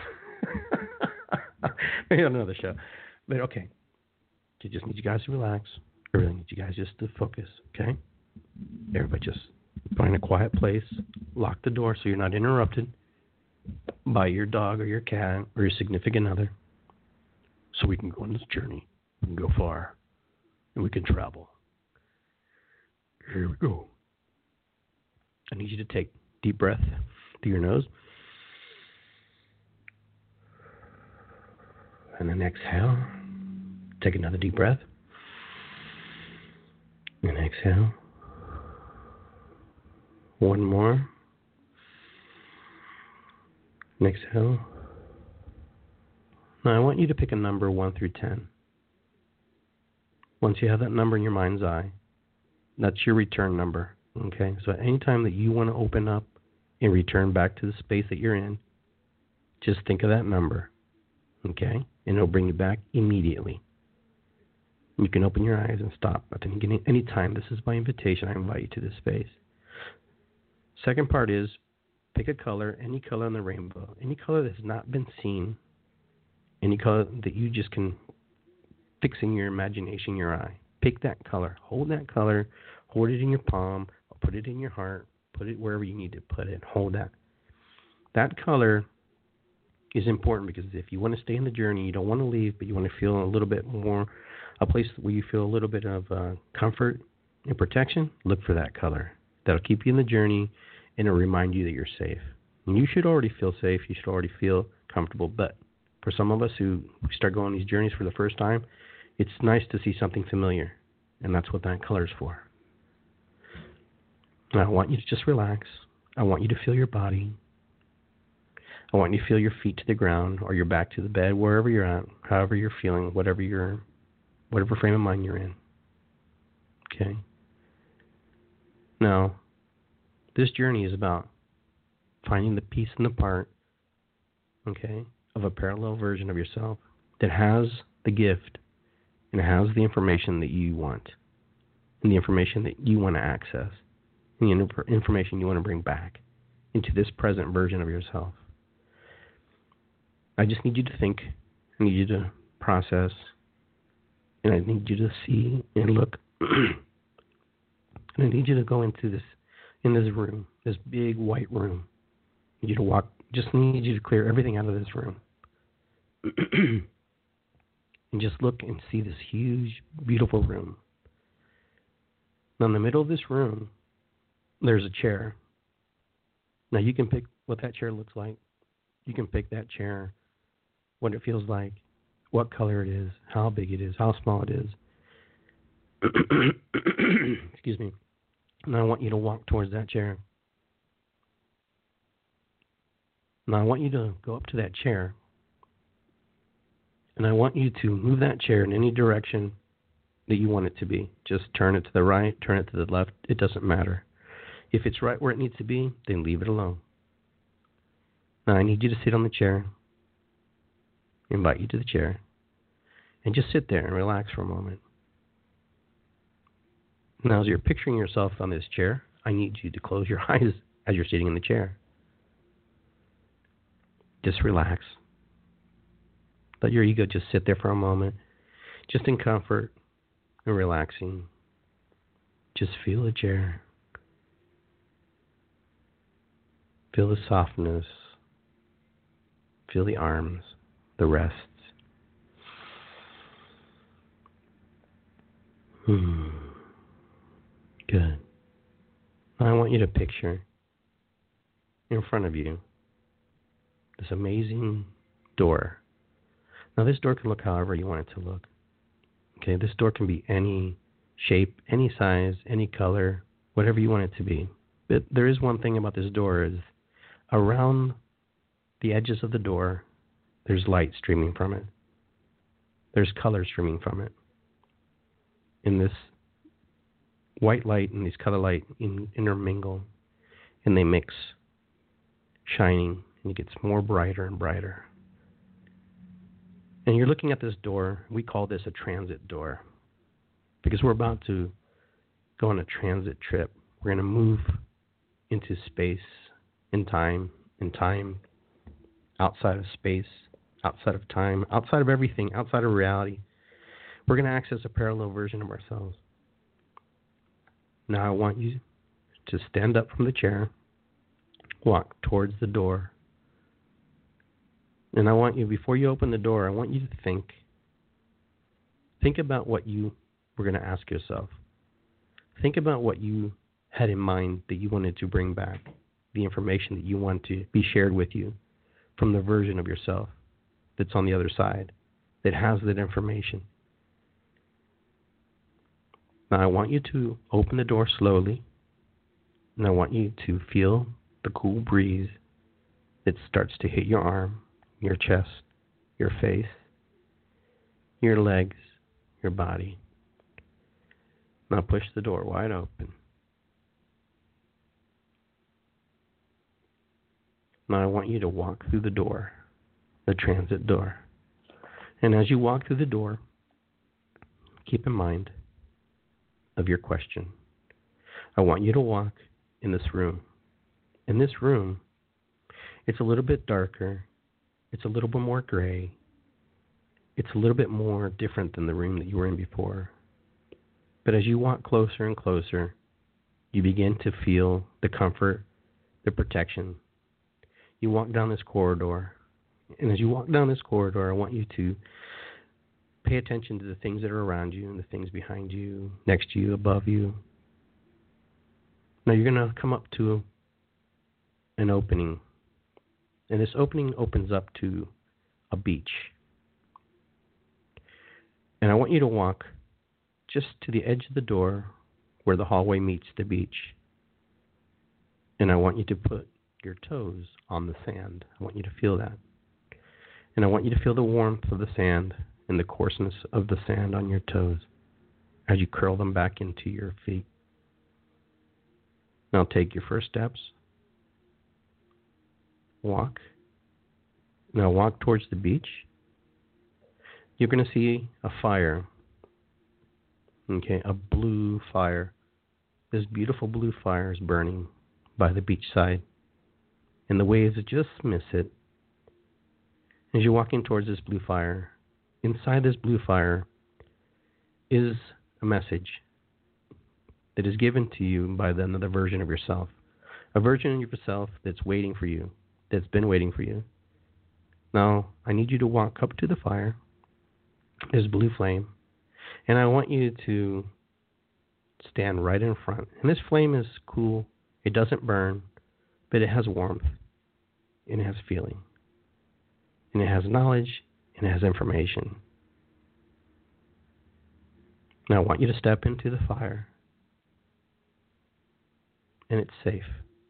Maybe on another show. But okay. I just need you guys to relax. I really need you guys just to focus, okay? Everybody just find a quiet place. Lock the door so you're not interrupted by your dog or your cat or your significant other. So we can go on this journey. We can go far. And we can travel. Here we go. I need you to take a deep breath through your nose. And then exhale. Take another deep breath. And exhale. One more. And exhale. Now I want you to pick a number one through ten. Once you have that number in your mind's eye, that's your return number. Okay? So anytime that you want to open up and return back to the space that you're in, just think of that number. Okay? And it'll bring you back immediately. You can open your eyes and stop at any, any time. This is my invitation. I invite you to this space. Second part is pick a color, any color in the rainbow, any color that has not been seen, any color that you just can fix in your imagination, your eye. Pick that color. Hold that color. Hold it in your palm. Or put it in your heart. Put it wherever you need to put it. Hold that. That color is important because if you want to stay in the journey, you don't want to leave, but you want to feel a little bit more, a place where you feel a little bit of uh, comfort and protection, look for that color. That'll keep you in the journey, and it'll remind you that you're safe. And you should already feel safe. You should already feel comfortable. But for some of us who start going on these journeys for the first time, it's nice to see something familiar, and that's what that color is for. And I want you to just relax. I want you to feel your body. I want you to feel your feet to the ground or your back to the bed, wherever you're at, however you're feeling, whatever you're, whatever frame of mind you're in. Okay? Now, this journey is about finding the piece and the part, okay, of a parallel version of yourself that has the gift and has the information that you want, and the information that you want to access, and the information you want to bring back into this present version of yourself. I just need you to think. I need you to process. And I need you to see and look. And I need you to go into this, in this room, this big white room. I need you to walk, just need you to clear everything out of this room. And just look and see this huge, beautiful room. Now, in the middle of this room, there's a chair. Now, you can pick what that chair looks like. You can pick that chair, what it feels like, what color it is, how big it is, how small it is. Excuse me. And I want you to walk towards that chair. Now, I want you to go up to that chair. And I want you to move that chair in any direction that you want it to be. Just turn it to the right, turn it to the left. It doesn't matter. If it's right where it needs to be, then leave it alone. Now, I need you to sit on the chair. I invite you to the chair. And just sit there and relax for a moment. Now, as you're picturing yourself on this chair, I need you to close your eyes as you're sitting in the chair. Just relax. Let your ego just sit there for a moment, just in comfort and relaxing. Just feel the chair. Feel the softness. Feel the arms, the rests. Hmm. Good. Now I want you to picture in front of you this amazing door. Now this door can look however you want it to look. Okay, this door can be any shape, any size, any color, whatever you want it to be. But there is one thing about this door is around the edges of the door, there's light streaming from it. There's color streaming from it. And this white light and these color light in, intermingle, and they mix, shining, and it gets more brighter and brighter. And you're looking at this door. We call this a transit door because we're about to go on a transit trip. We're going to move into space and time, and time outside of space, outside of time, outside of everything, outside of reality. We're going to access a parallel version of ourselves. Now I want you to stand up from the chair, walk towards the door. And I want you, before you open the door, I want you to think. Think about what you were going to ask yourself. Think about what you had in mind that you wanted to bring back, the information that you want to be shared with you from the version of yourself that's on the other side, that has that information. Now I want you to open the door slowly, and I want you to feel the cool breeze that starts to hit your arm, your chest, your face, your legs, your body. Now push the door wide open. Now I want you to walk through the door, the transit door. And as you walk through the door, keep in mind of your question. I want you to walk in this room. In this room, it's a little bit darker. It's a little bit more gray. It's a little bit more different than the room that you were in before. But as you walk closer and closer, you begin to feel the comfort, the protection. You walk down this corridor. And as you walk down this corridor, I want you to pay attention to the things that are around you and the things behind you, next to you, above you. Now you're going to come up to an opening. And this opening opens up to a beach. And I want you to walk just to the edge of the door where the hallway meets the beach. And I want you to put your toes on the sand. I want you to feel that. And I want you to feel the warmth of the sand and the coarseness of the sand on your toes as you curl them back into your feet. Now take your first steps. Walk. Now walk towards the beach. You're going to see a fire. Okay, a blue fire. This beautiful blue fire is burning by the beach side. And the waves just miss it. As you're walking towards this blue fire, inside this blue fire is a message that is given to you by another version of yourself. A version of yourself that's waiting for you, that's been waiting for you. Now, I need you to walk up to the fire, this blue flame, and I want you to stand right in front. And this flame is cool. It doesn't burn, but it has warmth, and it has feeling, and it has knowledge, and it has information. Now, I want you to step into the fire, and it's safe.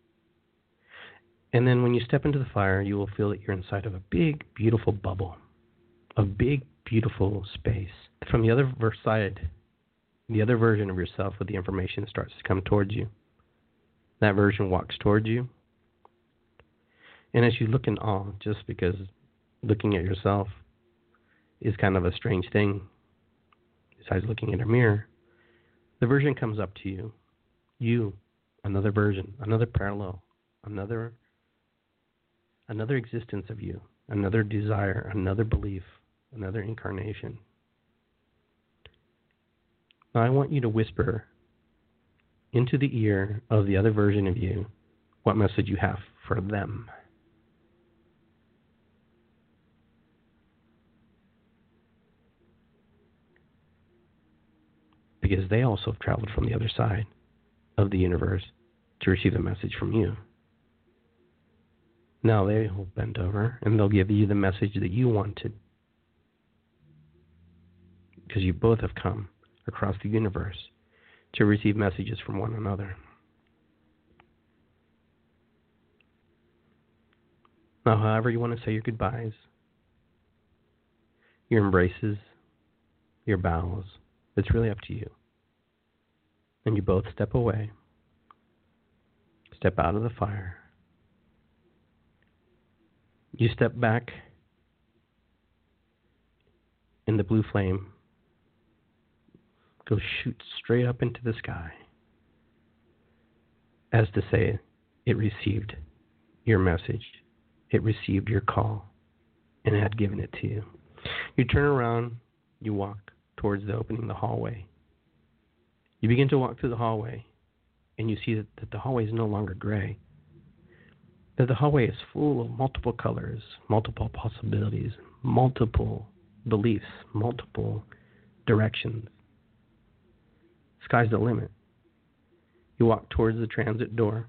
And then when you step into the fire, you will feel that you're inside of a big, beautiful bubble, a big, beautiful space. From the other side, the other version of yourself with the information starts to come towards you. That version walks towards you. And as you look in awe, just because looking at yourself is kind of a strange thing, besides looking in a mirror, the version comes up to you. You, another version, another parallel, another another existence of you, another desire, another belief, another incarnation. Now I want you to whisper into the ear of the other version of you what message you have for them. Because they also have traveled from the other side of the universe to receive a message from you. Now they will bend over and they'll give you the message that you wanted. Because you both have come across the universe to receive messages from one another. Now, however you want to say your goodbyes, your embraces, your bows, it's really up to you. And you both step away, step out of the fire. You step back, and the blue flame goes shoot straight up into the sky, as to say, it received your message, it received your call, and it had given it to you. You turn around, you walk towards the opening of the hallway. You begin to walk through the hallway, and you see that, that the hallway is no longer gray. That the hallway is full of multiple colors, multiple possibilities, multiple beliefs, multiple directions. Sky's the limit. You walk towards the transit door.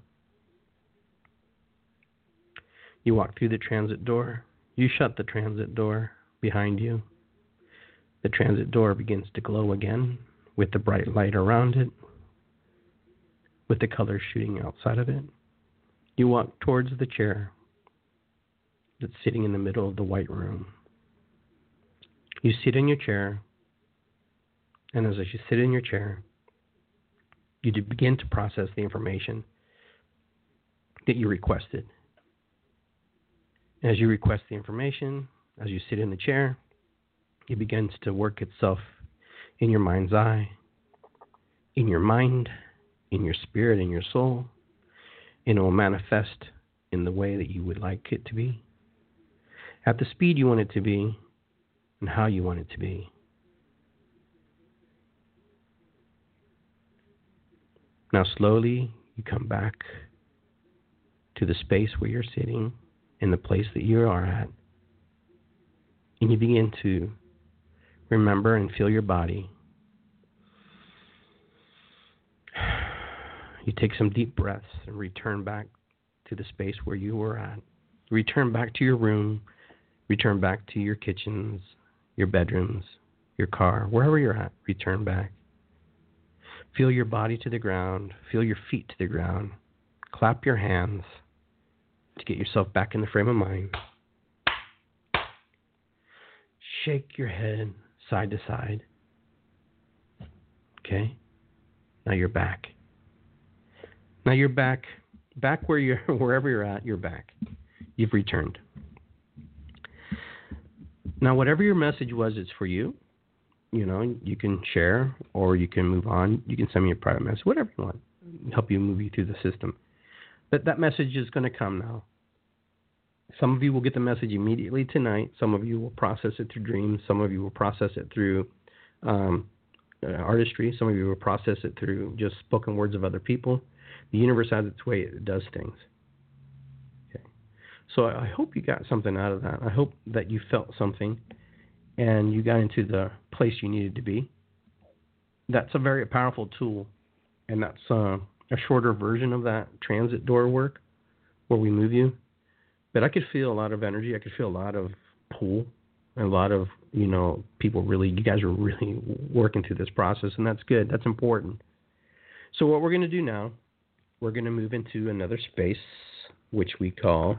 You walk through the transit door. You shut the transit door behind you. The transit door begins to glow again with the bright light around it, with the colors shooting outside of it. You walk towards the chair that's sitting in the middle of the white room. You sit in your chair, and as you sit in your chair, you begin to process the information that you requested. As you request the information, as you sit in the chair, it begins to work itself in your mind's eye, in your mind, in your spirit, in your soul, and it will manifest in the way that you would like it to be, at the speed you want it to be, and how you want it to be. Now slowly you come back to the space where you're sitting, in the place that you are at, and you begin to remember and feel your body. You take some deep breaths and return back to the space where you were at. Return back to your room. Return back to your kitchens, your bedrooms, your car, wherever you're at. Return back. Feel your body to the ground. Feel your feet to the ground. clap your hands to get yourself back in the frame of mind. Shake your head side to side. Okay? Now you're back. Now you're back. Back where you're, wherever you're at, you're back. You've returned. Now, whatever your message was, it's for you. You know, you can share or you can move on. You can send me a private message, whatever you want. Help you move you through the system. But that message is going to come now. Some of you will get the message immediately tonight. Some of you will process it through dreams. Some of you will process it through um, uh, artistry. Some of you will process it through just spoken words of other people. The universe has its way it does things. Okay. So I hope you got something out of that. I hope that you felt something and you got into the place you needed to be. That's a very powerful tool, and that's uh, a shorter version of that transit door work where we move you. But I could feel a lot of energy. I could feel a lot of pull, and a lot of, you know, people really, you guys are really working through this process, and that's good. That's important. So what we're going to do now, we're going to move into another space, which we call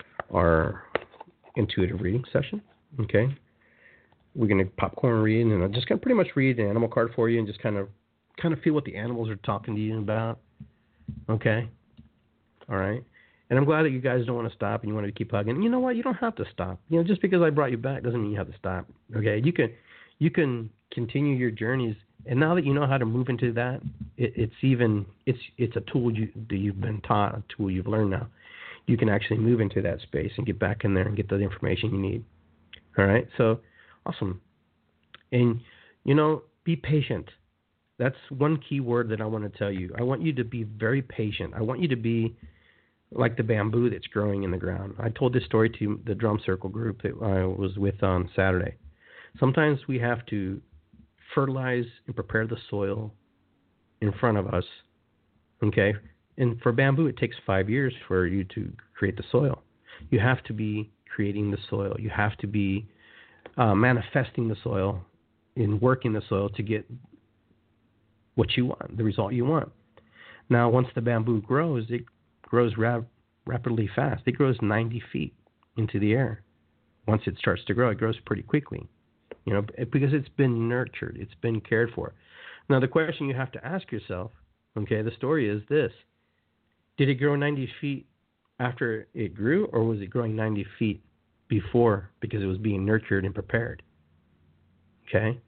our intuitive reading session. Okay? We're going to popcorn read, and I'm just going to pretty much read an animal card for you and just kind of kind of feel what the animals are talking to you about. Okay? All right? And I'm glad that you guys don't want to stop and you want to keep hugging. You know what? You don't have to stop. You know, just because I brought you back doesn't mean you have to stop. Okay? You can you can continue your journeys, and now that you know how to move into that, it, it's even it's it's a tool you that you've been taught, a tool you've learned now. You can actually move into that space and get back in there and get the information you need. All right? So, awesome. And, you know, be patient. That's one key word that I want to tell you. I want you to be very patient. I want you to be like the bamboo that's growing in the ground. I told this story to the drum circle group that I was with on Saturday. Sometimes we have to fertilize and prepare the soil in front of us, okay? And for bamboo, it takes five years for you to create the soil. You have to be creating the soil. You have to be uh, manifesting the soil and working the soil to get what you want, the result you want. Now, once the bamboo grows, it grows rap- rapidly fast. It grows ninety feet into the air. Once it starts to grow, it grows pretty quickly, you know, because it's been nurtured, it's been cared for. Now, the question you have to ask yourself, okay, the story is this: did it grow ninety feet after it grew, or was it growing ninety feet before because it was being nurtured and prepared? Okay,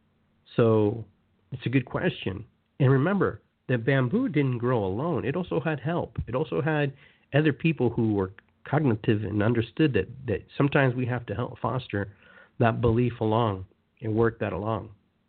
so it's a good question. And remember, the bamboo didn't grow alone. It also had help. It also had other people who were cognitive and understood that, that sometimes we have to help foster that belief along and work that along.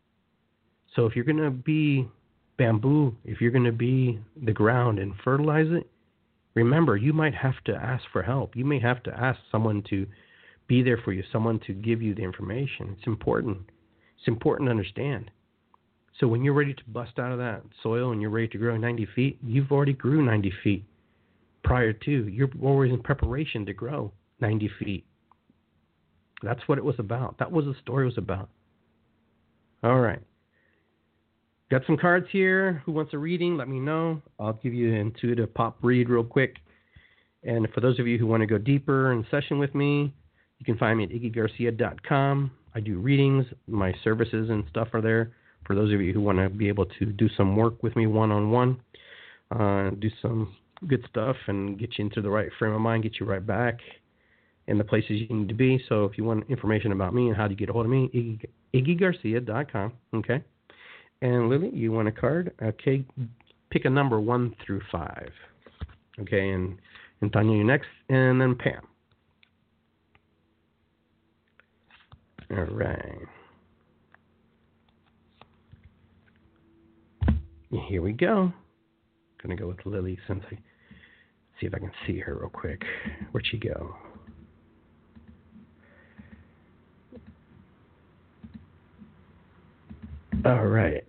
So if you're going to be bamboo, if you're going to be the ground and fertilize it, remember, you might have to ask for help. You may have to ask someone to be there for you, someone to give you the information. It's important. It's important to understand. So when you're ready to bust out of that soil and you're ready to grow ninety feet, you've already grew ninety feet prior to. You're always in preparation to grow ninety feet. That's what it was about. That was the story was about. All right. Got some cards here. Who wants a reading? Let me know. I'll give you an intuitive pop read real quick. And for those of you who want to go deeper in session with me, you can find me at iggy garcia dot com. I do readings. My services and stuff are there. For those of you who want to be able to do some work with me one-on-one, uh, do some good stuff and get you into the right frame of mind, get you right back in the places you need to be. So if you want information about me and how to get a hold of me, iggy, iggy garcia dot com, okay? And Lily, you want a card? Okay, pick a number one through five. Okay, and, and Tanya, you next, and then Pam. All right. Here we go. Gonna go with Lily since I see if I can see her real quick. Where'd she go? All right.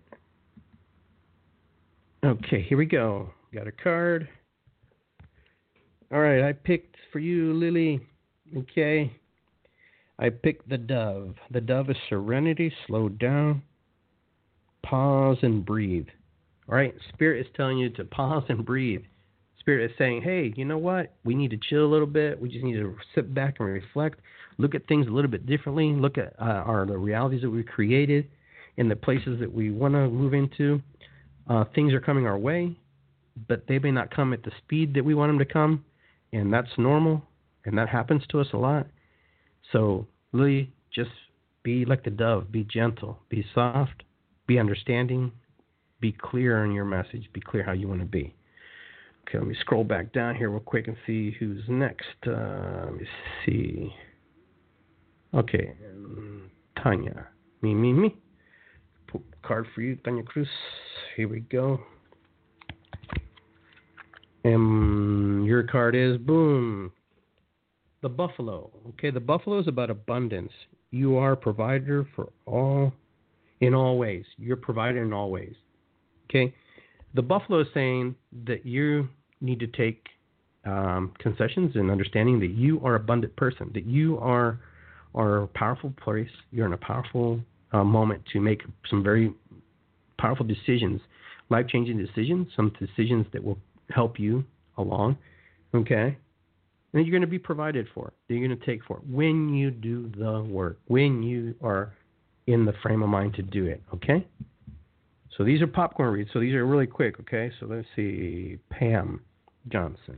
Okay, here we go. Got a card. All right, I picked for you, Lily. Okay. I picked the dove. The dove is serenity. Slow down. Pause and breathe. All right, Spirit is telling you to pause and breathe. Spirit is saying, hey, you know what? We need to chill a little bit. We just need to sit back and reflect, look at things a little bit differently, look at uh, our the realities that we created in the places that we want to move into. Uh, things are coming our way, but they may not come at the speed that we want them to come, and that's normal, and that happens to us a lot. So really just be like the dove, be gentle, be soft, be understanding, be clear in your message, be clear how you want to be. Okay, let me scroll back down here real quick and see who's next. Uh, let me see. Okay, um, Tanya. Me, me, me. Put a card for you, Tanya Cruz. Here we go. And your card is, boom, the buffalo. Okay, the buffalo is about abundance. You are a provider for all, in all ways. You're a provider in all ways. Okay, the buffalo is saying that you need to take um, concessions and understanding that you are an abundant person, that you are, are a powerful place. You're in a powerful uh, moment to make some very powerful decisions, life-changing decisions, some decisions that will help you along. Okay, and you're going to be provided for. That you're going to take for it when you do the work, when you are in the frame of mind to do it. Okay. So these are popcorn reads. So these are really quick, okay? So let's see. Pam Johnson.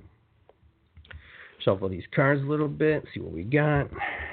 Shuffle these cards a little bit, see what we got.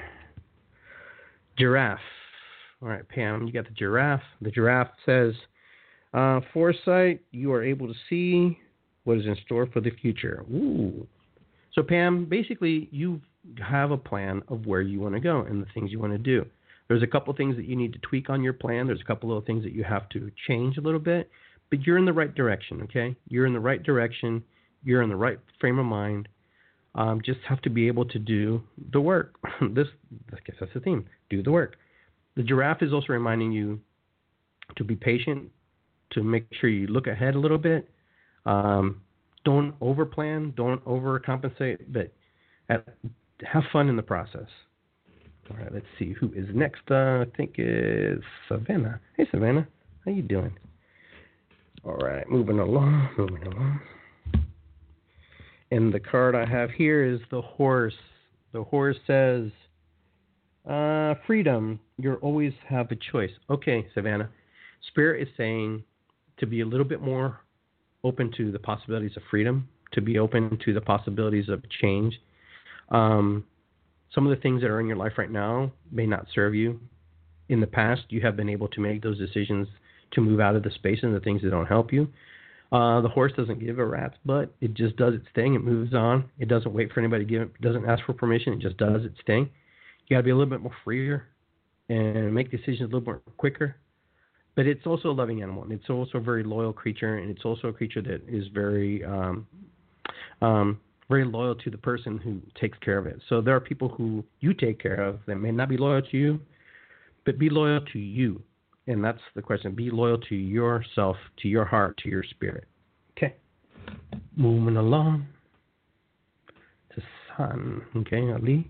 Giraffe. All right, Pam, you got the giraffe. The giraffe says, uh, foresight, you are able to see what is in store for the future. Ooh. So, Pam, basically, you have a plan of where you want to go and the things you want to do. There's a couple things that you need to tweak on your plan. There's a couple of things that you have to change a little bit, but you're in the right direction, okay? You're in the right direction. You're in the right frame of mind. Um, just have to be able to do the work. this, I guess that's the theme. Do the work. The giraffe is also reminding you to be patient, to make sure you look ahead a little bit. Um, don't overplan. Don't overcompensate, but at, have fun in the process. All right, let's see who is next. Uh, I think it's Savannah. Hey, Savannah, how you doing? All right, moving along, moving along. And the card I have here is the horse. The horse says, uh, freedom. You always have a choice. Okay, Savannah. Spirit is saying to be a little bit more open to the possibilities of freedom, to be open to the possibilities of change. Um, Some of the things that are in your life right now may not serve you. In the past, you have been able to make those decisions to move out of the space and the things that don't help you. Uh, the horse doesn't give a rat's butt. It just does its thing. It moves on. It doesn't wait for anybody to give it. It doesn't ask for permission. It just does its thing. You got to be a little bit more freer and make decisions a little more quicker. But it's also a loving animal. And it's also a very loyal creature. And it's also a creature that is very... Um, um, very loyal to the person who takes care of it. So there are people who you take care of that may not be loyal to you, but be loyal to you. And that's the question. Be loyal to yourself, to your heart, to your spirit. Okay. Moving along to Sun. Okay, Ali.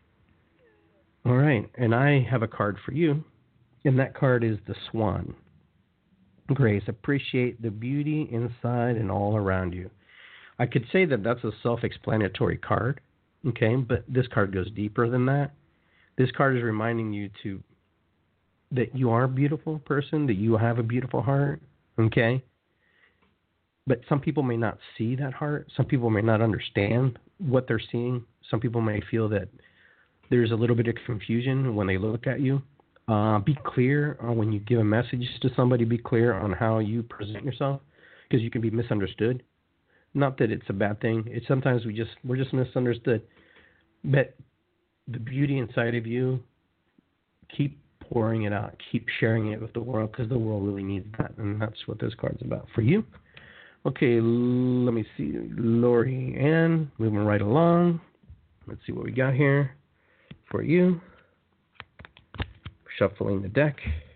All right. And I have a card for you. And that card is the Swan. Grace. Appreciate the beauty inside and all around you. I could say that that's a self-explanatory card, okay, but this card goes deeper than that. This card is reminding you to that you are a beautiful person, that you have a beautiful heart, okay? But some people may not see that heart. Some people may not understand what they're seeing. Some people may feel that there's a little bit of confusion when they look at you. Uh, be clear uh, when you give a message to somebody. Be clear on how you present yourself, because you can be misunderstood. Not that it's a bad thing. It's sometimes we just we're just misunderstood. But the beauty inside of you, keep pouring it out, keep sharing it with the world, because the world really needs that, and that's what this card's about for you. Okay, let me see, Lori Ann, moving right along. Let's see what we got here for you. Shuffling the deck.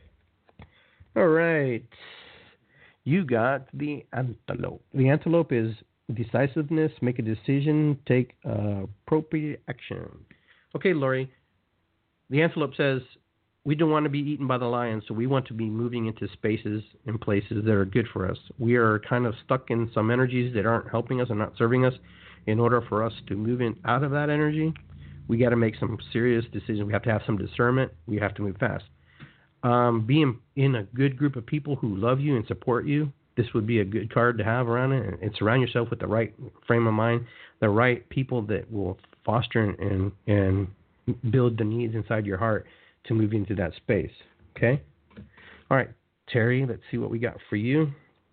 All right. You got the antelope. The antelope is decisiveness, make a decision, take uh, appropriate action. Okay, Lori. The antelope says, we don't want to be eaten by the lion, so we want to be moving into spaces and places that are good for us. We are kind of stuck in some energies that aren't helping us and not serving us. In order for us to move in out of that energy, we got to make some serious decisions. We have to have some discernment. We have to move fast. Um, being in a good group of people who love you and support you, this would be a good card to have around it. And surround yourself with the right frame of mind, the right people that will foster and, and, and build the needs inside your heart to move into that space. Okay? All right, Terry, let's see what we got for you.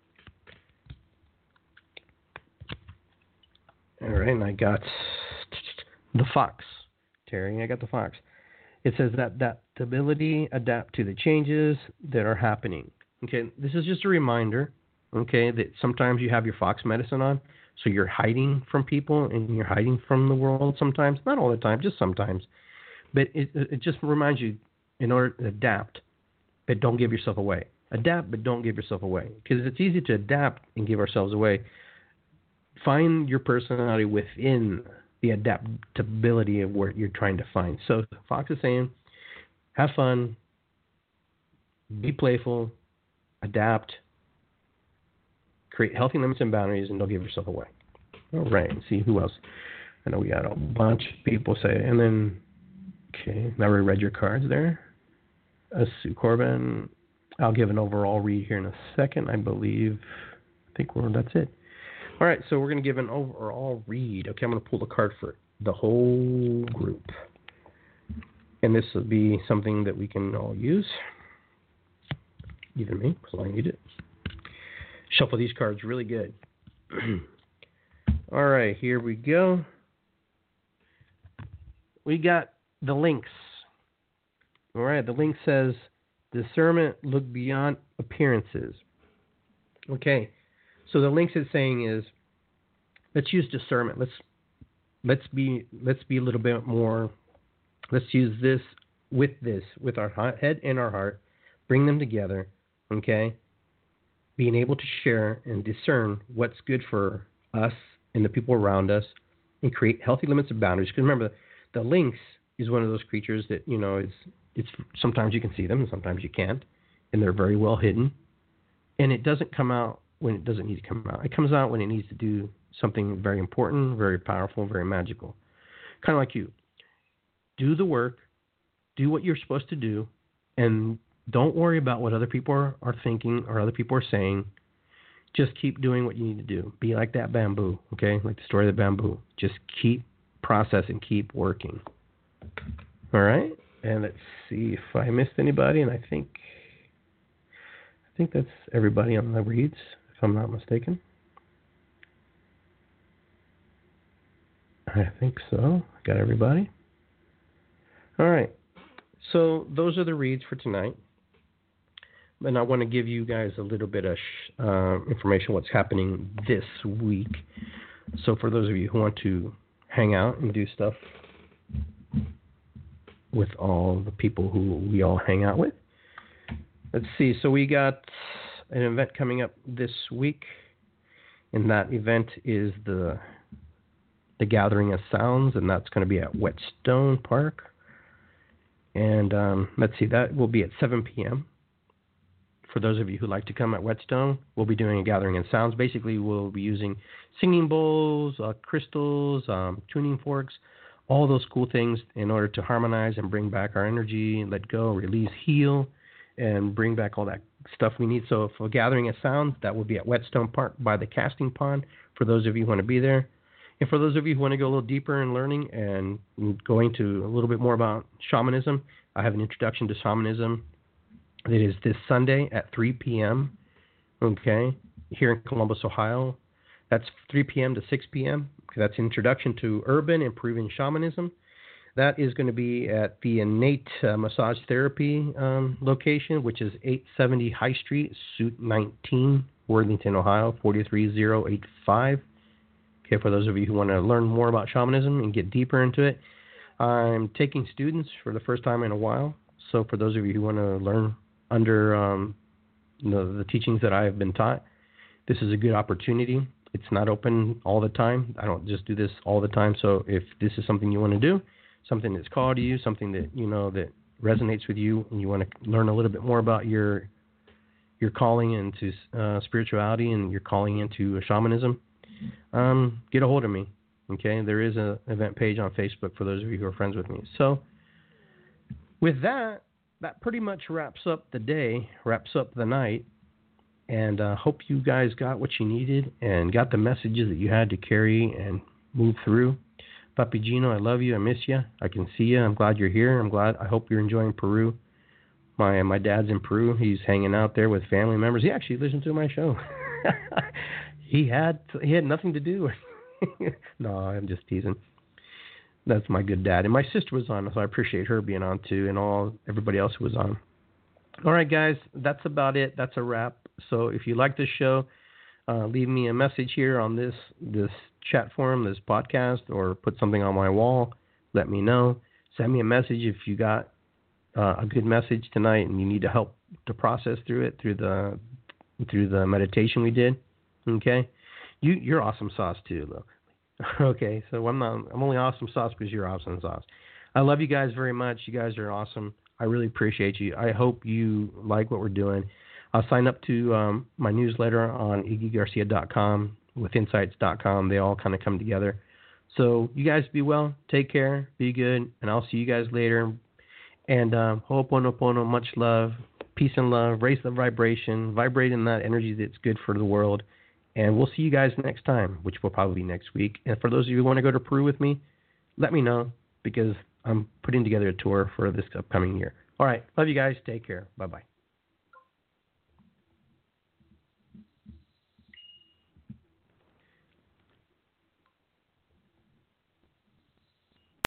All right, and I got the fox. Terry, I got the fox. It says that adaptability, adapt to the changes that are happening. Okay, this is just a reminder, okay, that sometimes you have your fox medicine on, so you're hiding from people and you're hiding from the world sometimes. Not all the time, just sometimes. But it, it just reminds you, in order to adapt, but don't give yourself away. Adapt, but don't give yourself away. Because it's easy to adapt and give ourselves away. Find your personality within the adaptability of what you're trying to find. So Fox is saying, have fun, be playful, adapt, create healthy limits and boundaries, and don't give yourself away. All right, let's see who else. I know we got a bunch of people say, and then, okay, now we read your cards there. Uh, Sue Corbin, I'll give an overall read here in a second, I believe. I think we're, that's it. All right, so we're going to give an overall read. Okay, I'm going to pull the card for the whole group. And this will be something that we can all use. Even me, because I need it. Shuffle these cards really good. All right, here we go. We got the links. All right, the link says, discernment, look beyond appearances. Okay. So the links is saying is, let's use discernment. Let's let's be let's be a little bit more. Let's use this with this with our head and our heart. Bring them together. Okay. Being able to share and discern what's good for us and the people around us, and create healthy limits and boundaries. Because remember, the lynx is one of those creatures that you know is it's sometimes you can see them and sometimes you can't, and they're very well hidden, and it doesn't come out when it doesn't need to come out. It comes out when it needs to do something very important, very powerful, very magical. Kind of like you. Do the work, do what you're supposed to do, and don't worry about what other people are, are thinking or other people are saying. Just keep doing what you need to do. Be like that bamboo, okay? Like the story of the bamboo. Just keep processing, keep working. All right? And let's see if I missed anybody, and I think I think that's everybody on the reads, if I'm not mistaken. I think so. I got everybody. All right. So those are the reads for tonight. And I want to give you guys a little bit of sh- uh, information what's happening this week. So for those of you who want to hang out and do stuff with all the people who we all hang out with. Let's see. So we got an event coming up this week, and that event is the the Gathering of Sounds, and that's going to be at Whetstone Park. And um, let's see, that will be at seven p.m. For those of you who like to come at Whetstone, we'll be doing a Gathering of Sounds. Basically, we'll be using singing bowls, uh, crystals, um, tuning forks, all those cool things in order to harmonize and bring back our energy, let go, release, heal, and bring back all that stuff we need. So for Gathering of Sounds, that will be at Whetstone Park by the casting pond, for those of you who want to be there. And for those of you who want to go a little deeper in learning and go into a little bit more about shamanism, I have an introduction to shamanism. It is this Sunday at three p.m., okay, here in Columbus, Ohio. That's three p.m. to six p.m. That's Introduction to Urban and Peruvian Shamanism. That is going to be at the Innate uh, Massage Therapy um, location, which is eight seventy High Street, Suite nineteen, Worthington, Ohio, four three zero eight five. Okay, for those of you who want to learn more about shamanism and get deeper into it, I'm taking students for the first time in a while. So for those of you who want to learn under um, the, the teachings that I have been taught, this is a good opportunity. It's not open all the time. I don't just do this all the time. So if this is something you want to do, something that's called to you, something that you know that resonates with you and you want to learn a little bit more about your your calling into uh, spirituality and your calling into shamanism, um, get a hold of me. Okay, there is an event page on Facebook for those of you who are friends with me. So with that, that pretty much wraps up the day, wraps up the night, and uh, hope you guys got what you needed and got the messages that you had to carry and move through. Papi Gino, I love you. I miss you. I can see you. I'm glad you're here. I'm glad. I hope you're enjoying Peru. My my dad's in Peru. He's hanging out there with family members. He actually listened to my show. he had he had nothing to do. No, I'm just teasing. That's my good dad. And my sister was on, so I appreciate her being on too, and all everybody else who was on. All right, guys, that's about it. That's a wrap. So if you like this show, uh, leave me a message here on this this chat forum, this podcast, or put something on my wall. Let me know. Send me a message if you got uh, a good message tonight and you need to help to process through it through the through the meditation we did. Okay, you you're awesome sauce too, though. Okay, so I'm not I'm only awesome sauce because you're awesome sauce. I love you guys very much. You guys are awesome. I really appreciate you. I hope you like what we're doing. I'll sign up to um, my newsletter on iggy garcia dot com with insights dot com. They all kind of come together. So you guys be well. Take care. Be good. And I'll see you guys later. And um, ho'oponopono, much love, peace and love, raise the vibration, vibrate in that energy that's good for the world. And we'll see you guys next time, which will probably be next week. And for those of you who want to go to Peru with me, let me know because I'm putting together a tour for this upcoming year. All right. Love you guys. Take care. Bye-bye.